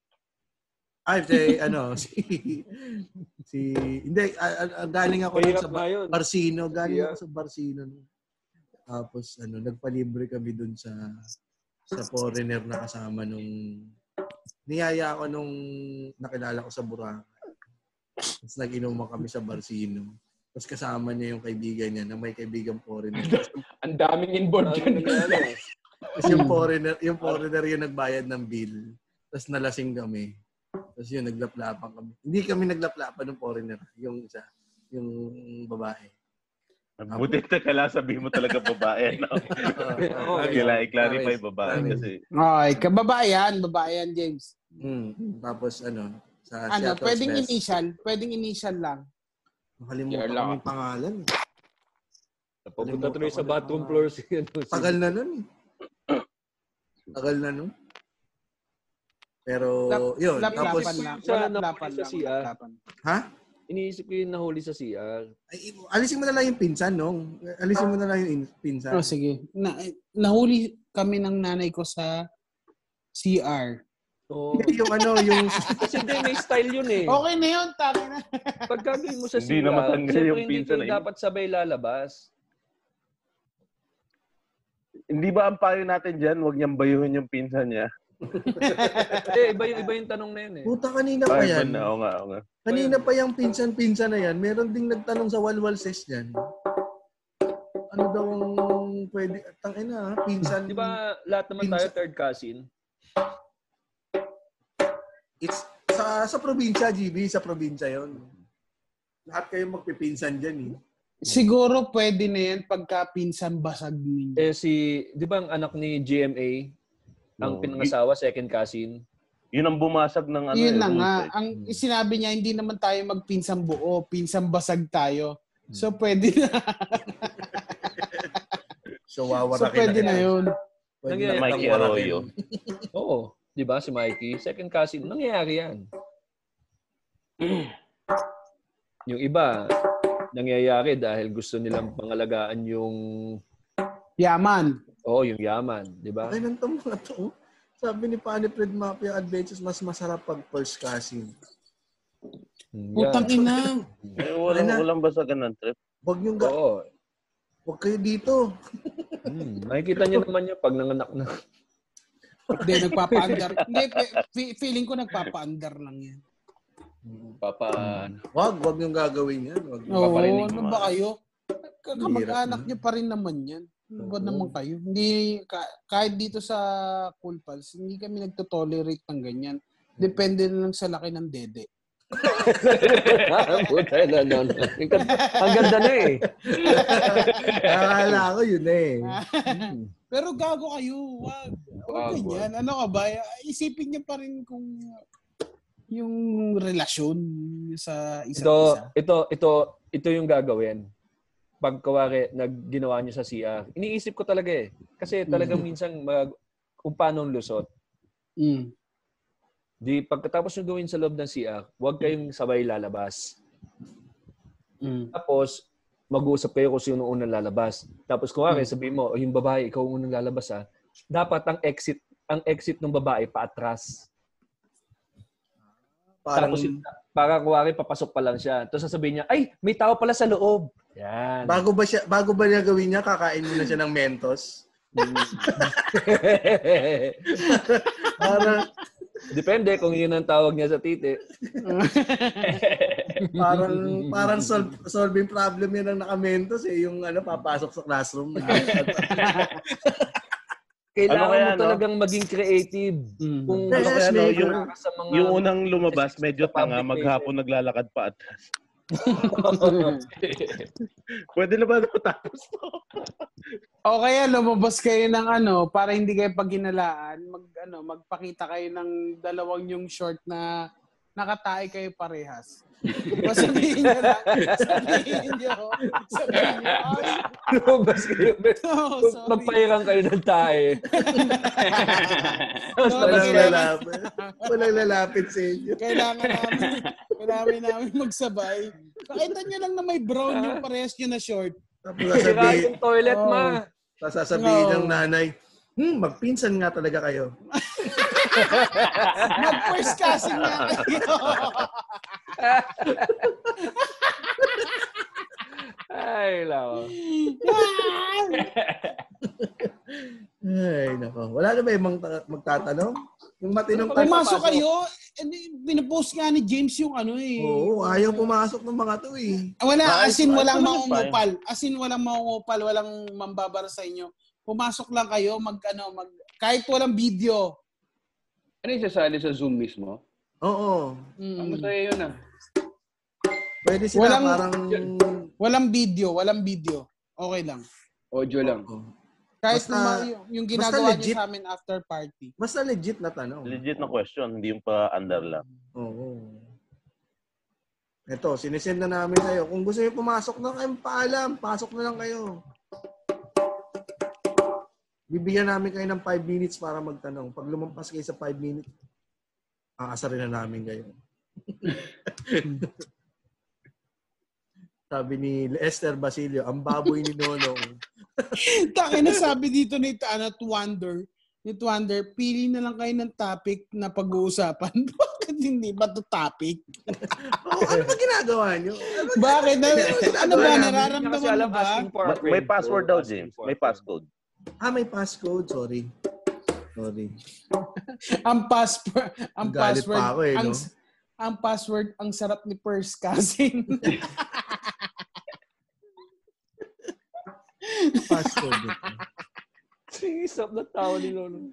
Ay, si, ano, si, si, hindi, uh, galing ako Mahirap sa nga yun. Barsino, galing Yeah. ako sa Barsino. Tapos, ano, nagpalibre kami dun sa, sa foreigner na kasama nung, niyaya ako nung nakilala ko sa Boracay. Tapos nag-inuman kami sa Barsino. Tapos kasama niya yung kaibigan niya na may kaibigang foreigner. Ang daming involved dyan. Tapos yung foreigner, yung foreigner yung nagbayad ng bill. Tapos nalasing kami. Tapos yun, naglaplapan kami. Hindi kami naglaplapan ng foreigner. Yung isa, yung babae. Buti na kailangan sabihin mo talaga babae. No? Kailangan i-clarify babae kasi. Okay, kababayan, babayan, James. Hmm. Tapos ano, sa Ano, Shuttle's pwedeng Best. initial, pwedeng initial lang. Nakalimutan Share ko lang. yung pangalan. Papunta tuloy sa bathroom floor si ano. si- Tagal na nun eh. Tagal na nun. Pero, Lap- yun. Lap-lapan Tapos, lang. Sa Wala nahuli lapan sa lang. C R. lapan. ha? Iniisip ko yung nahuli sa C R. Ay, alisin mo na lang yung pinsan, no? Alisin mo na lang yung in- pinsan. Oh, sige. Na, nahuli kami ng nanay ko sa C R. Oo. Hindi, yung ano, yung... Kasi hindi, may style yun eh. Okay na yun, tama na. Pag gagawin mo sa C R, Hindi na matanggal siyempre yung hindi pinsan kayo eh. dapat sabay lalabas. Hindi ba ang payo natin dyan, huwag niyang bayuhin yung pinsan niya? Eh, iba yung, iba yung tanong na yun eh. Puta, kanina pa Ay, yan. ba na? Oo nga, oo nga. Kanina pa yung pinsan-pinsan na yan. Meron ding nagtanong sa Walwal Ses yan. Ano daw ang pwede... Tangina, ha? Pinsan... Di ba lahat naman tayo third cousin? It's sa sa probinsya, G B, sa probinsya 'yon. Lahat kayo magpipinsan diyan eh. Siguro pwede na yan pagka pinsan basag ninyo. Eh si, di ba ang anak ni G M A, Ang No. pinangasawa, second cousin. Yun ang bumasag ng ano. Yun eh, na rules nga. eh. Ang sinabi niya, hindi naman tayo magpinsang buo. Pinsang basag tayo. So, pwede na. So, so, wawarakin pwede na yun. Pwede Nangyayari. na Mikey wawarakin. Arroyo. Oo. Di ba si Mikey? Second cousin. Nangyayari yan. Yung iba, nangyayari dahil gusto nilang pangalagaan yung... Yaman. Oo, yung yaman. Di ba? Ay, nantong mga to. Sabi ni Pani Fred Mafia Adventures, mas masarap pag first cousin. Putang ina. Eh, walang, Ano? walang basagan ng trip. Huwag niyong ga- Oo. Huwag kayo dito. Hmm. Makikita niyo naman yun pag nanganak na. Hindi, nagpapa-under. Hindi, fe- feeling ko nagpapa-under lang yan. Papa... Huwag, huwag niyong gagawin yan. Huwag Oo, Paparinig ano mo. ba kayo? Kamag-anak Hirap na. niyo pa rin naman yan. Ano ba naman kayo? Hindi, ka- kahit dito sa Cool Pals, hindi kami nagtotolerate ng ganyan. Depende na lang sa laki ng dede. Puta na, no, no. Ang ganda na eh. Akala ko yun eh. Pero gago kayo, wag. Wag Gago. ganyan. Ano ka ba? Isipin niyo pa rin kung yung relasyon sa isa't Ito, isa. ito, ito, ito yung gagawin. Pag kawari, nagginawa niyo sa C R. Iniisip ko talaga eh. Kasi talagang minsan, mag, kung paano lusot. Mm. Di, pagkatapos nyo gawin sa loob ng C R, huwag kayong sabay lalabas. Mm. Tapos, mag-uusap kayo kung sino unang lalabas. Tapos, kung kaya, sabihin mo, oh, yung babae, ikaw ang unang lalabas ha. Dapat ang exit, ang exit ng babae paatras. Parang, Tapos, yun, para kuwari, papasok pa lang siya. Tapos sasabihin niya, ay, may tao pala sa loob. Yan. bago ba siya, bago ba niya gawin niya, kakain muna siya ng Mentos? Parang, Depende kung yun ang tawag niya sa titi. parang, parang solve, solving problem yan ang naka-Mentos eh. Yung ano, papasok sa classroom. Kailangan Ano kaya, mo no? talagang maging creative. Mm. Kung Yes, Ano kaya, no, maker. yung, sa mga... yung unang lumabas, medyo Sa public tanga, maghapon naglalakad pa atras. Pwede na ba tapos to? O kaya lumabas kayo ng ano, para hindi kayo paghinalaan, mag, ano, magpakita kayo ng dalawang yung short na nakatae kayo parehas. Diba sabihin nyo lang, sabihin nyo, sabihin nyo, ay, Lumabas kayo. oh, sorry. Magpahirang kayo ng tae. Tapos No, Walang kailangan- lalapit. Walang lalapit sa inyo. Kailangan namin, kailangan namin magsabay. Pakita nyo lang na may brown yung parehas nyo na short. Tapos Sira sasabihin, yung toilet, Oh. ma. tapos sasabihin No. ng nanay, hmm, magpinsan nga talaga kayo. Mag-first casting nga kayo. Ay, lao. Ay, nako. Wala na ba ibang ta- magtatanong? Yung matinong tanong. Pumasok kayo, eh, pinupost nga ni James yung ano eh. Oo, ayaw pumasok ng mga to eh. Wala, Ayos, as in ayos walang naman, mangungupal. As in walang mangungupal, walang mambabara sa inyo. Pumasok lang kayo, mag ano, mag kahit walang video. Ano yung sasali sa Zoom mismo? Oo. Mm. Ang masaya yun ah. Pwede sila Walang- parang... Walang video, walang video. Okay lang. Audio lang. Oo. Kahit Basta- ma- yung, yung basta ginagawa niyo legit. sa amin after party. Basta legit na tanong. Legit na question, hindi yung pa under lang. Oo. Ito, sinisend na namin kayo. Kung gusto niyo pumasok na kayo, paalam. Pasok na lang kayo. Bibigyan namin kayo ng five minutes para magtanong. Pag lumampas kayo sa five minutes, aasarin na namin kayo. Sabi ni Esther Basilio, ang baboy ni Nonong. Takin na sabi dito ni Anat Wonder, ni Wonder, pili na lang kayo ng topic na pag-uusapan. Bakit hindi ba to topic? Oh, ano ba ginagawa nyo? Ano ba Bakit? Na, ano ba? Wala. Nararamdaman mo ba? May, may password daw, James. May passcode. Ah, may passcode. Sorry. Sorry. Ang password, ang Galit password, pa ako eh, ang, no? ang password, ang sarap ni First Cousin. Passcode. Singisap na tao ni Lolo.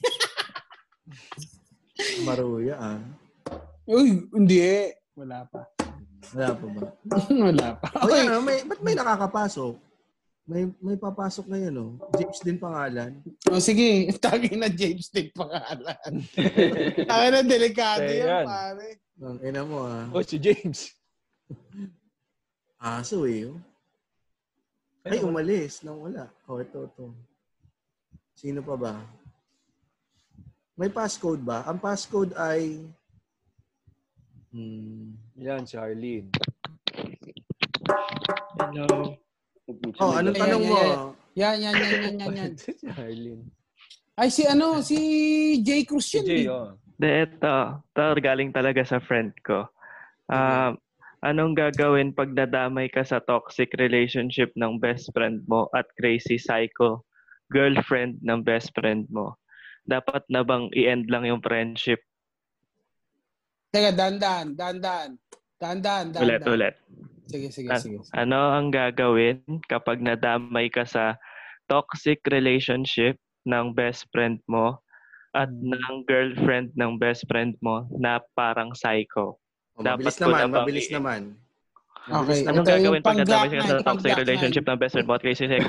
Maruya ah. Uy, hindi eh. Wala pa. Wala pa ba? Wala pa. O Okay. yan, ah, may, ba't may nakakapasok? May may papasok na yan, oh. James din pangalan. O oh, sige, tagin na James din pangalan. Tagin na delikado Kaya yan, yan. pare. Ang ina mo, ah. Oh, si James. Aso eh, oh. Ay, umalis. Nang wala. Oh, ito, ito. Sino pa ba? May passcode ba? Ang passcode ay... Hmm. Yan, si Arlene. Hello. Oh, anong Yan, tanong yan, mo? Yan, yan, yan, yan, yan, yan. si Arlene. Ay, si ano, si J. Cruz Si yun. Jay, eh. oh. De, ito. Ito galing talaga sa friend ko. Um, anong gagawin pag nadamay ka sa toxic relationship ng best friend mo at crazy psycho girlfriend ng best friend mo? Dapat na bang i-end lang yung friendship? Teka, dandan, dandan. Dandan, dandan. Ulit, ulit. Sige, sige, Ah, sige. Ano ang gagawin kapag nadamay ka sa toxic relationship ng best friend mo at ng girlfriend ng best friend mo na parang psycho? Oh, mabilis Dapat ko naman, na bang mabilis i- naman. Okay. Anong Ito gagawin yung pag nadamay pang-Glock ka sa nine, toxic pang-Glock relationship nine. ng best friend mo at crazy sex?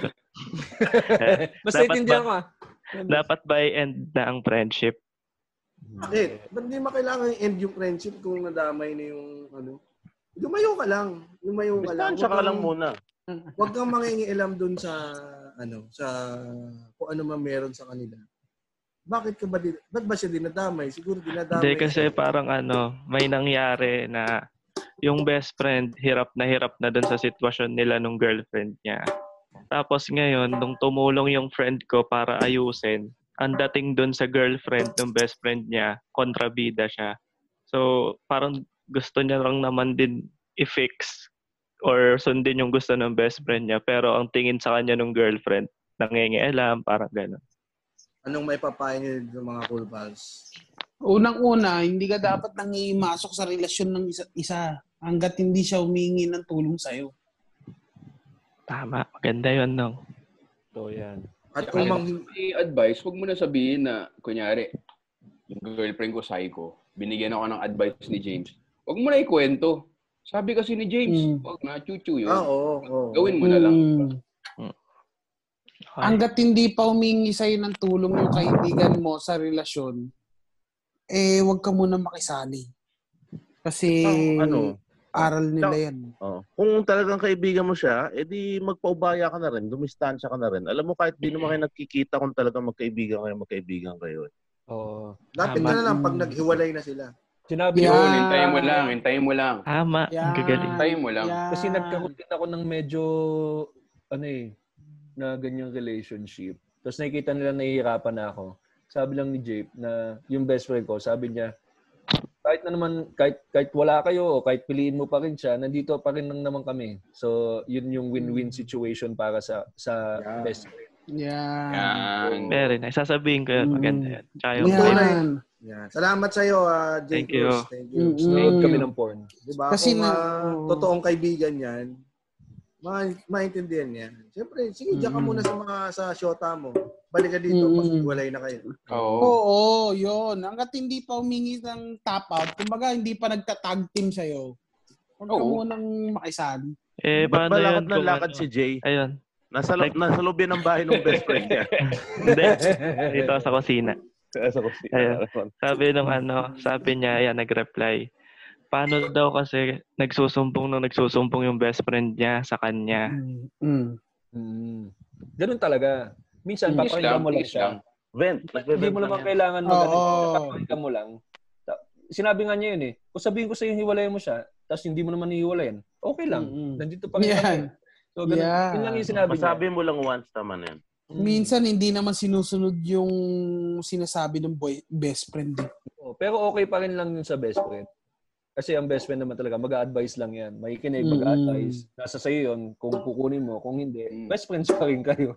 Basta Dapat itindihan ba- ko ah. Dapat ba i-end na ang friendship? Eh, ba't di makailangan i-end yung friendship kung nadamay na yung ano? Lumayo ka lang. Lumayo ka lang. Distansya ka Huwag lang kang- muna. Huwag kang mangingialam dun sa ano, sa kung ano man meron sa kanila. Bakit ka ba din, ba't ba siya dinadamay? Siguro dinadamay. Hindi kasi siya. parang ano, may nangyari na yung best friend hirap na hirap na dun sa sitwasyon nila nung girlfriend niya. Tapos ngayon, nung tumulong yung friend ko para ayusin, ang dating dun sa girlfriend ng best friend niya, kontrabida siya. So, parang gusto niya lang naman din i-fix or sundin yung gusto ng best friend niya. Pero ang tingin sa kanya ng girlfriend, nangingialam, parang gano'n. Anong may papayo niyo ng mga cool pals? Unang-una, hindi ka dapat nangimasok sa relasyon ng isa, isa hanggat hindi siya humingi ng tulong sa'yo. Tama, maganda yun, no? So, yan. At kung mang, May advice, huwag mo na sabihin na, kunyari, yung girlfriend ko, psycho, binigyan ako ng advice ni James. Huwag mo na ikwento. Sabi kasi ni James, Mm. huwag na, chuchu yun. ah, oo, oo. Gawin mo na lang. Mm. Hanggat hindi pa humingi sa'yo ng tulong yung kaibigan mo sa relasyon, eh, huwag ka muna makisali. Kasi, Ah, ano? aral nila yan. Oh. Kung talagang kaibigan mo siya, edi magpaubaya ka na rin, dumistansya ka na rin. Alam mo, kahit di naman kayo nagkikita kung talagang magkaibigan kayo, magkaibigan kayo. Eh. Oo. Lapit ka na lang pag naghiwalay na sila. Sinabi Yeah. ko, Yun, hintayin mo lang, hintayin mo lang. Tama, ang gagaling. Hintayin mo lang. Yan. kasi nagkaroon din ako ng medyo, ano eh, na ganyang relationship. Tapos nakikita nila nahihirapan na ako. Sabi lang ni Jape na yung best friend ko, sabi niya, kahit na naman, kahit, kahit wala kayo o kahit piliin mo pa rin siya, nandito pa rin lang naman kami. So, yun yung win-win situation para sa sa Yeah. best friend. Yan. Yan. Very nice. Sasabihin ko yun, maganda yan. Tsaka yung Yan. Yan. Salamat sa iyo, uh, Jay Thank you. Cruz. Thank you. Mm-mm. Nanood kami ng porn. Diba? Kasi Kung na- ah, totoong kaibigan yan, ma- maintindihan yan. Siyempre, sige, diyan ka Mm. muna sa mga sa shota mo. Balik ka dito Mm. pag hiwalay na kayo. Oo. Oo, yun. Hanggat hindi pa humingi ng top out, kumbaga hindi pa nagta-tag team sa'yo, huwag ka Oo. munang makisali. Eh, Ba't paano ba yun? lakad ng kung lakad ano? si Jay? Ayun. Nasa, lo- Like- nasa loob yan ng bahay ng best friend niya. Hindi. Dito sa kusina. sa kusina. Ayun. Sabi nung ano, sabi niya, ayan, nag-reply. Paano daw kasi nagsusumbong nung nagsusumbong yung best friend niya sa kanya. Mm. Mm. Ganun talaga. Minsan, Please papakinggan mo lang please siya. lang. Vent. Hindi mo naman yan. kailangan Oo. mag papakinggan mo lang. Ta- Sinabi nga niya yun eh. Kung sabihin ko sa'yo, hiwalayan mo siya, tapos hindi mo naman hiwalayan, okay lang. Mm-mm. Nandito pa rin Yan. kami. So, ganun. Yeah. Yun lang yung sinabi niya. Masabi mo lang once, tama na yan. Minsan hindi naman sinusunod yung sinasabi ng boy best friend. eh. Oo, pero okay pa rin lang yun sa best friend. Kasi ang best friend naman talaga, mag-a-advise lang yan. May kinig, Mm. mag-a-advise. Nasa sa'yo yun, kung kukunin mo, kung hindi, Mm. best friends pa rin kayo.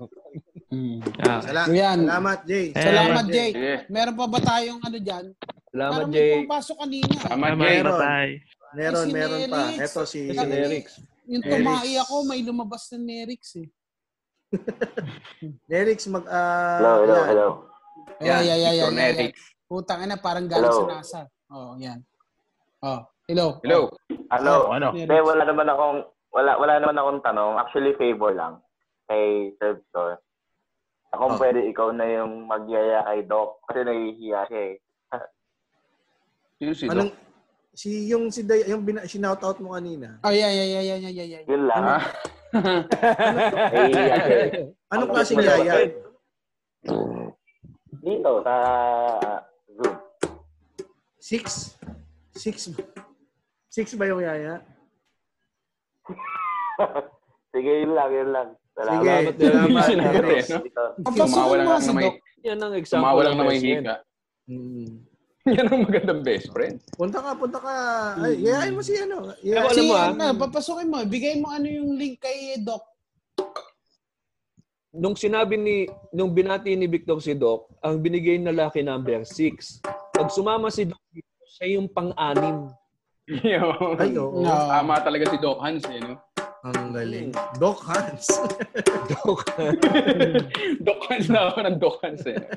Ah. Sala- So yan. Salamat, Jay. Salamat, Jay. Sige. Meron pa ba tayong ano dyan? Salamat, Parang Jay. may pumapasok kanina. Tama, Tama, Jay. Meron. patay. Meron, Ay, si meron pa. Nerix. Ito si... Si Sabi ni- Nerix. Yung Nerix. tumai ako, may lumabas na Nerix eh. Nerix, mag... ah, Hello, hello, yan. hello. Ay, ay, ay, ay, ay, ay. Tornetics. Putang ina, parang galing Hello. sa NASA. Oo, oh, yan. Oh, hello. Hello. Hello. Ano? Hindi, wala naman akong, wala, wala naman akong tanong. Actually, favor lang. kay Sir Victor. Ako Oh. pwede ikaw na yung magyaya kay Doc kasi nahihiya siya eh. Sino si Anong, Doc? si, yung, si Day, yung bina, shinout-out mo kanina. Oh, yeah, yeah, yeah, yeah, yeah, yeah, yeah. Yun lang. Ah. Nahihiya siya eh. Anong klaseng yaya? Dito, sa Zoom. Six? Six ba? Six ba yung yaya? Sige, yun lang, yun lang. Salamat. Sige, Salamat, salamat. Sinagot eh, Alex. no? Papasukin Tumawa lang mo na si may, Doc. Yan ang example. tumawa lang ng na may best friend. hika. Mm. Yan ang magandang best friend. Punta ka, punta ka. Ay, yayain mo si ano. Pero Yayain alam Si, mo, ah, ano, papasukin mo. Bigay mo ano yung link kay Doc. Nung sinabi ni, nung binati ni Victor si Doc, ang binigay na lucky number six. Pag sumama si Doc, siya yung pang-anim. Yun. Ay, oo. No. Tama talaga si Doc Hans, eh, no? Ang galing. Doc Hans. Doc. Doc Hans na ako ng Doc Hans, eh.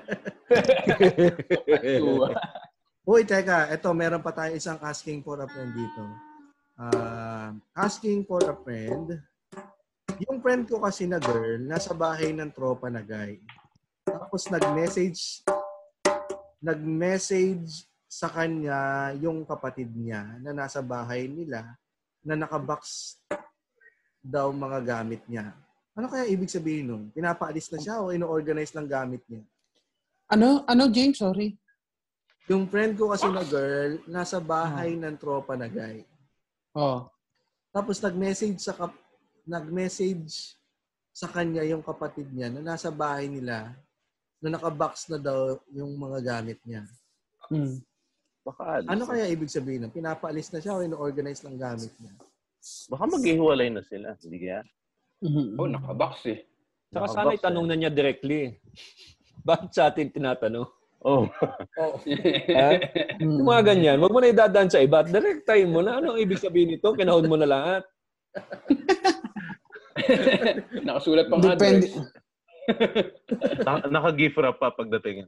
Uy, teka. Ito, meron pa tayo isang asking for a friend dito. Uh, asking for a friend. Yung friend ko kasi na girl, nasa bahay ng tropa na guy. Tapos nag-message, nag-message sa kanya yung kapatid niya na nasa bahay nila na nakabox daw mga gamit niya. Ano kaya ibig sabihin nun? Pinapaalis na siya o ino-organize ng gamit niya? Ano? Ano, James? Sorry. Yung friend ko kasi na girl, nasa bahay ng tropa na guy. Oh. Tapos nag-message sa kap- nag-message sa kanya yung kapatid niya na nasa bahay nila na nakabox na daw yung mga gamit niya. Hmm. Baka, Ano kaya ibig sabihin? Pinapaalis na siya o ino-organize ng gamit niya? baka maghihiwalay na sila. Hindi kaya? Oh, nakabox, eh. Saka Nakabox, sana itanong eh. na niya directly. Bakit sa atin tinatanong? Oh. Ha? Yung mga ganyan, wag mo na idadaan sa iba at direktahin mo na ano ang ibig sabihin nito, kinahon mo na lahat. Nakasulat pang Depende. address. Na- Naka-gift wrap pa pagdating.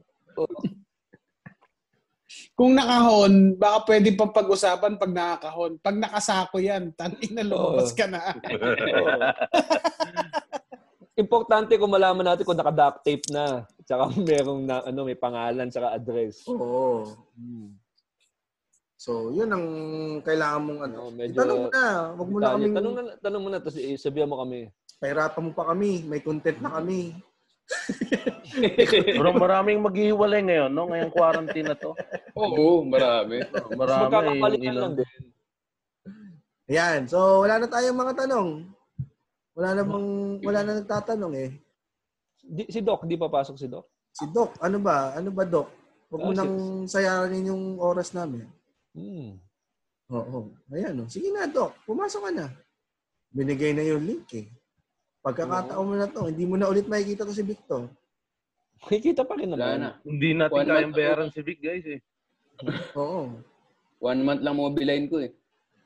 Kung nakahon, baka pwede pang pag-usapan pag nakakahon. Pag nakasako yan, tangin na lumabas ka na. Importante kung malaman natin kung naka-duct tape na. Tsaka merong na, ano, may pangalan tsaka address. Oo. Hmm. So, yun ang kailangan mong ano. Oh, medyo- Itanong mo na. Huwag mo na Tanong, kaming... tanong, na, tanong mo na, tapos sabihan mo kami. Pahirapan mo pa kami. May content na kami. Pero maraming maghihiwalay ngayon, no? Ngayong quarantine na to. Oo, marami. Marami. Magkakapalitan Ilan. lang din. Ayan. So, wala na tayong mga tanong. Wala na bang, wala na nagtatanong eh. Di, si Doc, di papasok si Doc? Si Doc, ano ba? Ano ba, Doc? Huwag mo Ah, si- nang sayangin yung oras namin. Hmm. Oo. Ayan, oh. Sige na, Doc. Pumasok ka na. Binigay na yung link eh. Pagkakataon mo na to, hindi mo na ulit makikita to si Victor. Kikita pa rin Wala naman. na. Hindi natin One kayang month bayaran si Vic, guys, eh. Oo. One month lang mobile ko, eh.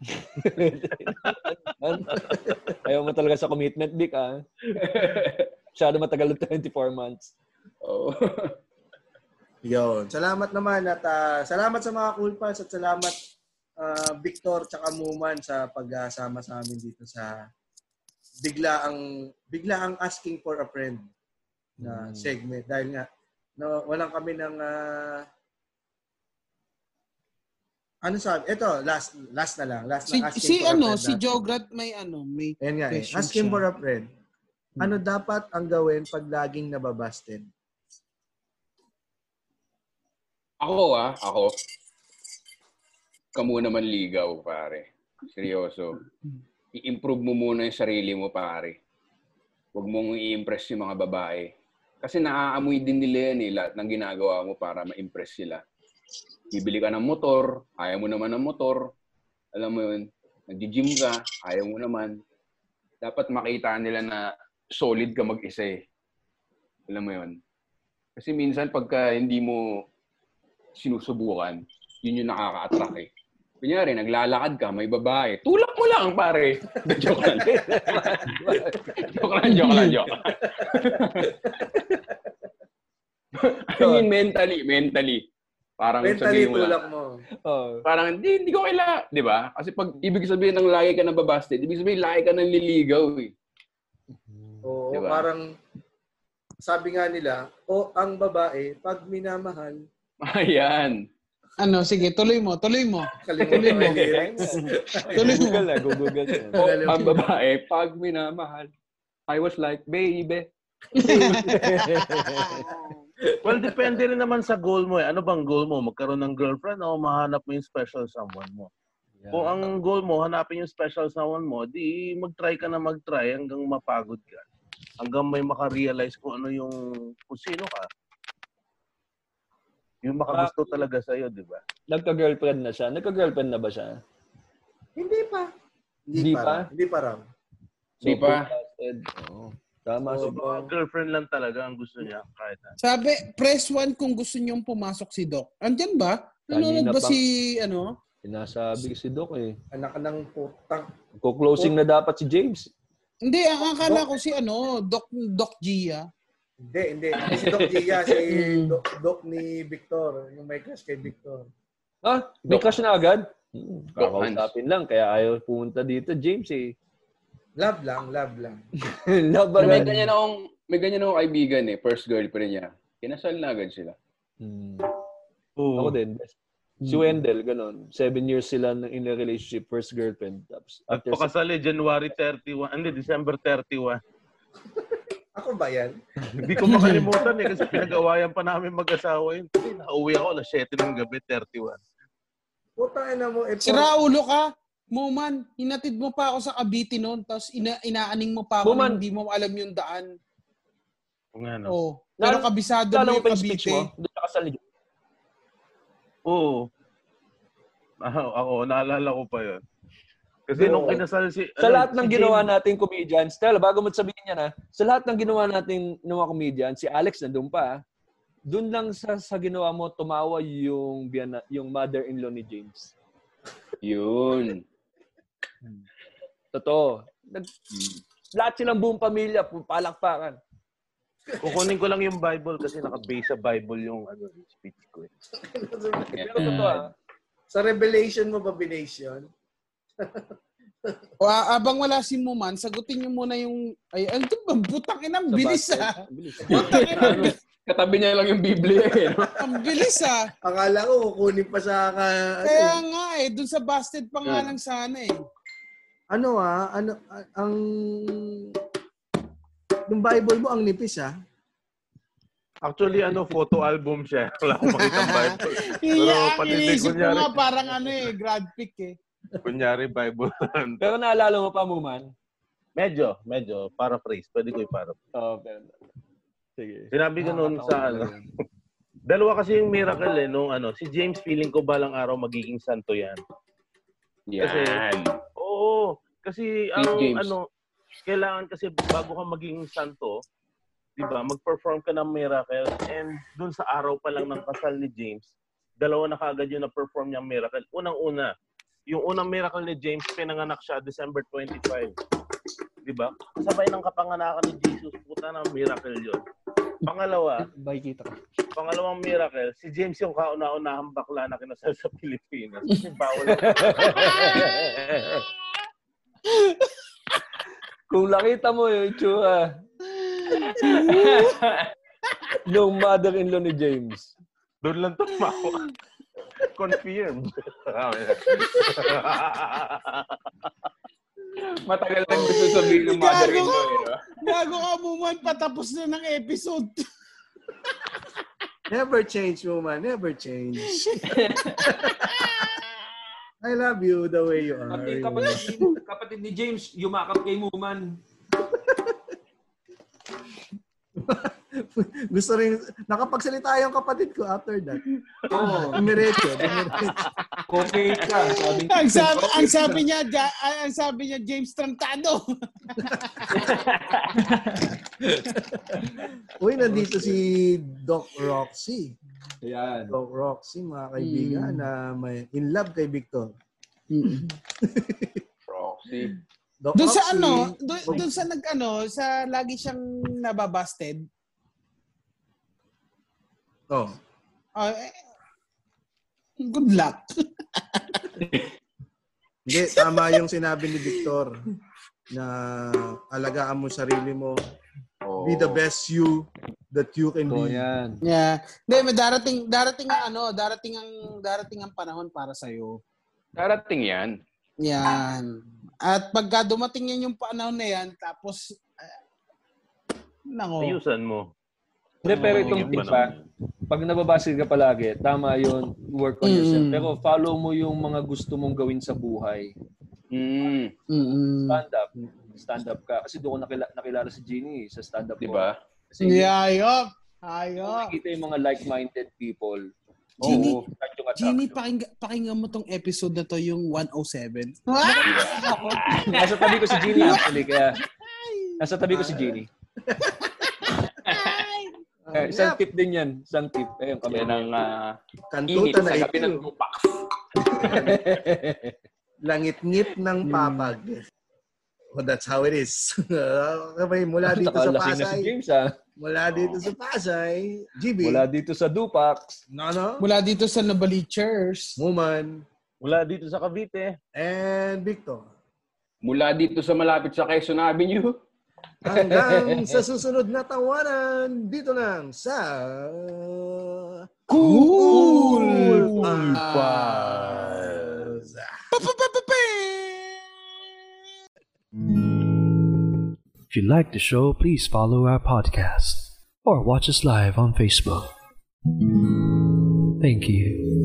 Ayaw mo talaga sa commitment, Dick, ah. Masyado matagal ng twenty-four months. Oo. Yun. Salamat naman at ah, salamat sa mga cool pals at salamat ah, Victor tsaka Muman sa pagsama sa amin dito sa bigla ang bigla ang asking for a friend na segment dahil nga no, walang kami ng ah, ano sabi? Ito, last last na lang. Last Si, na asking si for a ano, friend si na- Jograt may ano, may Ayan nga eh. question Asking siya. for a friend. Ano dapat ang gawin pag laging nababasted? Ako, ah. Ako. Ka muna manligaw, pare. Seryoso. I-improve mo muna yung sarili mo, pare. Huwag mong i-impress yung mga babae. Kasi naaamoy din nila yan eh, lahat ng ginagawa mo para ma-impress sila. Bibili ka ng motor, ayaw mo naman ng motor. Alam mo yun, nag-gym ka, ayaw mo naman. Dapat makita nila na solid ka mag-isa eh. Alam mo yun. Kasi minsan pagka hindi mo sinusubukan, yun yung nakaka-attract eh. Kunyari, naglalakad ka, may babae. Tulak mo lang, pare. Joke lang. joke lang, joke lang, joke lang. I mean, mentally, mentally. Parang Mentally sabihin mo lang. tulak mo. Oh. Parang, hindi, hindi ko kaila. Di ba? Kasi pag ibig sabihin ng lagi ka ng babasted, ibig sabihin lagi ka ng liligaw eh. Oo, Di ba? Parang, sabi nga nila, o ang babae, pag minamahal. Ayan. Ano, sige, tuloy mo, tuloy mo. Tuloy mo. Tuloy mo. Google na, Google na. O, ang babae, pag minamahal. I was like, baby. Well, depende rin naman sa goal mo eh. Ano bang goal mo? Magkaroon ng girlfriend o mahanap mo yung special someone mo? Yeah. Kung ang goal mo, hanapin yung special someone mo, di mag-try ka na mag-try hanggang mapagod ka. Hanggang may makarealize kung ano yung, kung sino ka. Yung makagusto talaga sa'yo, di ba? Nagka-girlfriend na siya. Nagka-girlfriend na ba siya? Hindi pa. Hindi, Hindi pa? pa? Hindi pa raw. Hindi So, pa. Oh. Tama So, si baka girlfriend lang talaga ang gusto niya. Kahit na. Sabi, press one kung gusto niyong pumasok si Doc. Andyan ba? Nanonood ba pang- si, ano? Sinasabi si Doc eh. Anak ng putang. Ko-closing na dapat si James. Hindi, ang akala ko si, ano, Doc, Doc Gia. Hindi, hindi. Hindi si Doc Gia, si Doc, Doc ni Victor. Yung may crush kay Victor. Ah, may crush na agad? Hmm. Kakausapin lang, kaya ayaw pumunta dito, James eh. Love lang, love lang. Love Pero may agad. ganyan akong, may ganyan akong kaibigan eh, first girlfriend niya. Kinasal na agad sila. Hmm. Oo. Ako din. Si Wendell, ganun. Seven years sila in a relationship, first girlfriend. Tapos, after Nagpakasali, January thirty-one. Hindi, December thirty-one. Ako ba yan? Hindi ko makalimutan eh kasi pinag-awayan pa namin mag-asawa yun. Kasi nauwi ako alas siyete ng gabi, thirty-one. Putang ina mo. Eh, Si Raulo ka. Muman, hinatid mo pa ako sa Cavite noon, tapos ina inaaning mo pa ako Muman. na hindi mo alam yung daan. Kung ano. Oh. Pero Lalo- kabisado Lalo mo mo yung pa yung speech Cavite. mo? Doon ka kasal ni Oo. Ah, ako, naalala ko pa yun. Kasi Oo. nung kinasal si... Sa ano, lahat ng si ginawa James- nating comedians, Stella, bago mo sabihin yan ha, sa lahat ng ginawa nating mga comedians, si Alex nandun pa, doon lang sa, sa ginawa mo, tumawa yung, biana- yung mother-in-law ni James. Yun. Totoo. Nag, lahat silang buong pamilya, palakpakan. Kukunin ko lang yung Bible kasi naka-base sa Bible yung ano, yung speech ko. Eh. Pero totoo ha. Sa Revelation mo ba, Bination? O, a- abang wala si Muman, sagutin niyo muna yung... Ay, ano ito ba? Butang inang bilis basket. ah. Bilis. Butang inang bilis. Katabi niya lang yung Biblia eh. No? Ang bilis ah. Akala ko, kukunin pa sa... Ka, Kaya ano, nga eh, dun sa busted pa nga Yan. lang sana eh. ano ah, ano, ah, ang... Yung Bible mo, ang nipis ah. Actually, ano, photo album siya. Wala akong makitang Bible. Pero Iya, ang pati iniisip ko kunyari, nga parang ano eh, grad pick eh. kunyari Bible. Pero naalala mo pa mo man? medyo, medyo, paraphrase. Pwede ko i-paraphrase. Oo, pero... Sige. Sinabi ko noon sa ano, dalawa kasi yung miracle eh, nung ano, si James feeling ko balang araw magiging santo yan. Yan. Oo, kasi Please, ang James. ano, kailangan kasi bago ka maging santo, di ba, mag-perform ka ng miracle and dun sa araw pa lang ng kasal ni James, dalawa na kaagad yung na-perform niyang miracle. Unang-una, yung unang miracle ni James, pinanganak siya December twenty-fifth. Di ba? Sabay ng kapanganakan ni Jesus, puta ng miracle yun. Pangalawa, Bye, kita ka. pangalawang miracle, si James yung kauna-unahang bakla na kinasal sa Pilipinas. Kasi bawal. Kung nakita mo yung itsura nung mother-in-law ni James. Doon lang tumawa. Confirmed. Matagal lang gusto sabihin ng mother-in-law eh. No? Gago ka Muman, patapos na ng episode. Never change, woman. Never change. I love you the way you are. Pati kapatid, kapatid ni James, yumakap kay Muman. Gusto rin, nakapagsalita yung kapatid ko after that. Oo. Dumiretso, dumiretso. Okay ka. Sabi niya. ang sabi, ang sabi niya, ja- ang sabi niya James Trantado. Uy, nandito si Doc Roxy. Ayan. Doc Roxy, mga kaibigan, Mm. na may in love kay Victor. Proxy. Doc Doon sa Roxy, ano, doon, doon sa nag ano, sa lagi siyang nababasted. Oh. ah, eh, good luck. Hindi, tama yung sinabi ni Victor na alagaan mo sarili mo, Oh. Be the best you that you can So, be. yan. Yeah. Hindi, may darating darating ang ano, darating ang darating ang panahon para sa iyo. Darating yan. Yan. At pagka dumating yan yung panahon na yan, tapos uh, nako. Ayusan mo. Hindi, pero Oo, itong yung tip panahon pa, yan. pag nababasig ka palagi, tama yun, work on Mm. yourself. Pero follow mo yung mga gusto mong gawin sa buhay. Mm. Mm. Stand up. Stand up ka. Kasi doon ko nakila- nakilala si Jeannie sa stand up ko. Diba? Kasi Yeah, ayop. kung Ayop. nakikita yung mga like-minded people. Jeannie, oo, start yung attraction. Jeannie, pakinggan, pakinggan mo tong episode na to, yung one oh seven. Nasa tabi ko si Jeannie actually, kaya nasa tabi ko si Jeannie. Eh, isang Yep. tip din yan. Isang tip. Ayun, kami. Yan ang uh, init Kantuta na sa gabi ng ito. tupak. Langit-ngit ng papag. Oh, that's how it is. Okay, mula dito sa Nakalasing na si Pasay. James, ah. Mula dito sa Pasay. G B. Mula dito sa Dupax. No, no. Mula dito sa Nabalichers. Muman. Mula dito sa Cavite. And Victor. Mula dito sa malapit sa Quezon Avenue. Hanggang sa susunod na tawanan, dito lang sa... Cool! Pals. If you like the show, please follow our podcast or watch us live on Facebook. Thank you.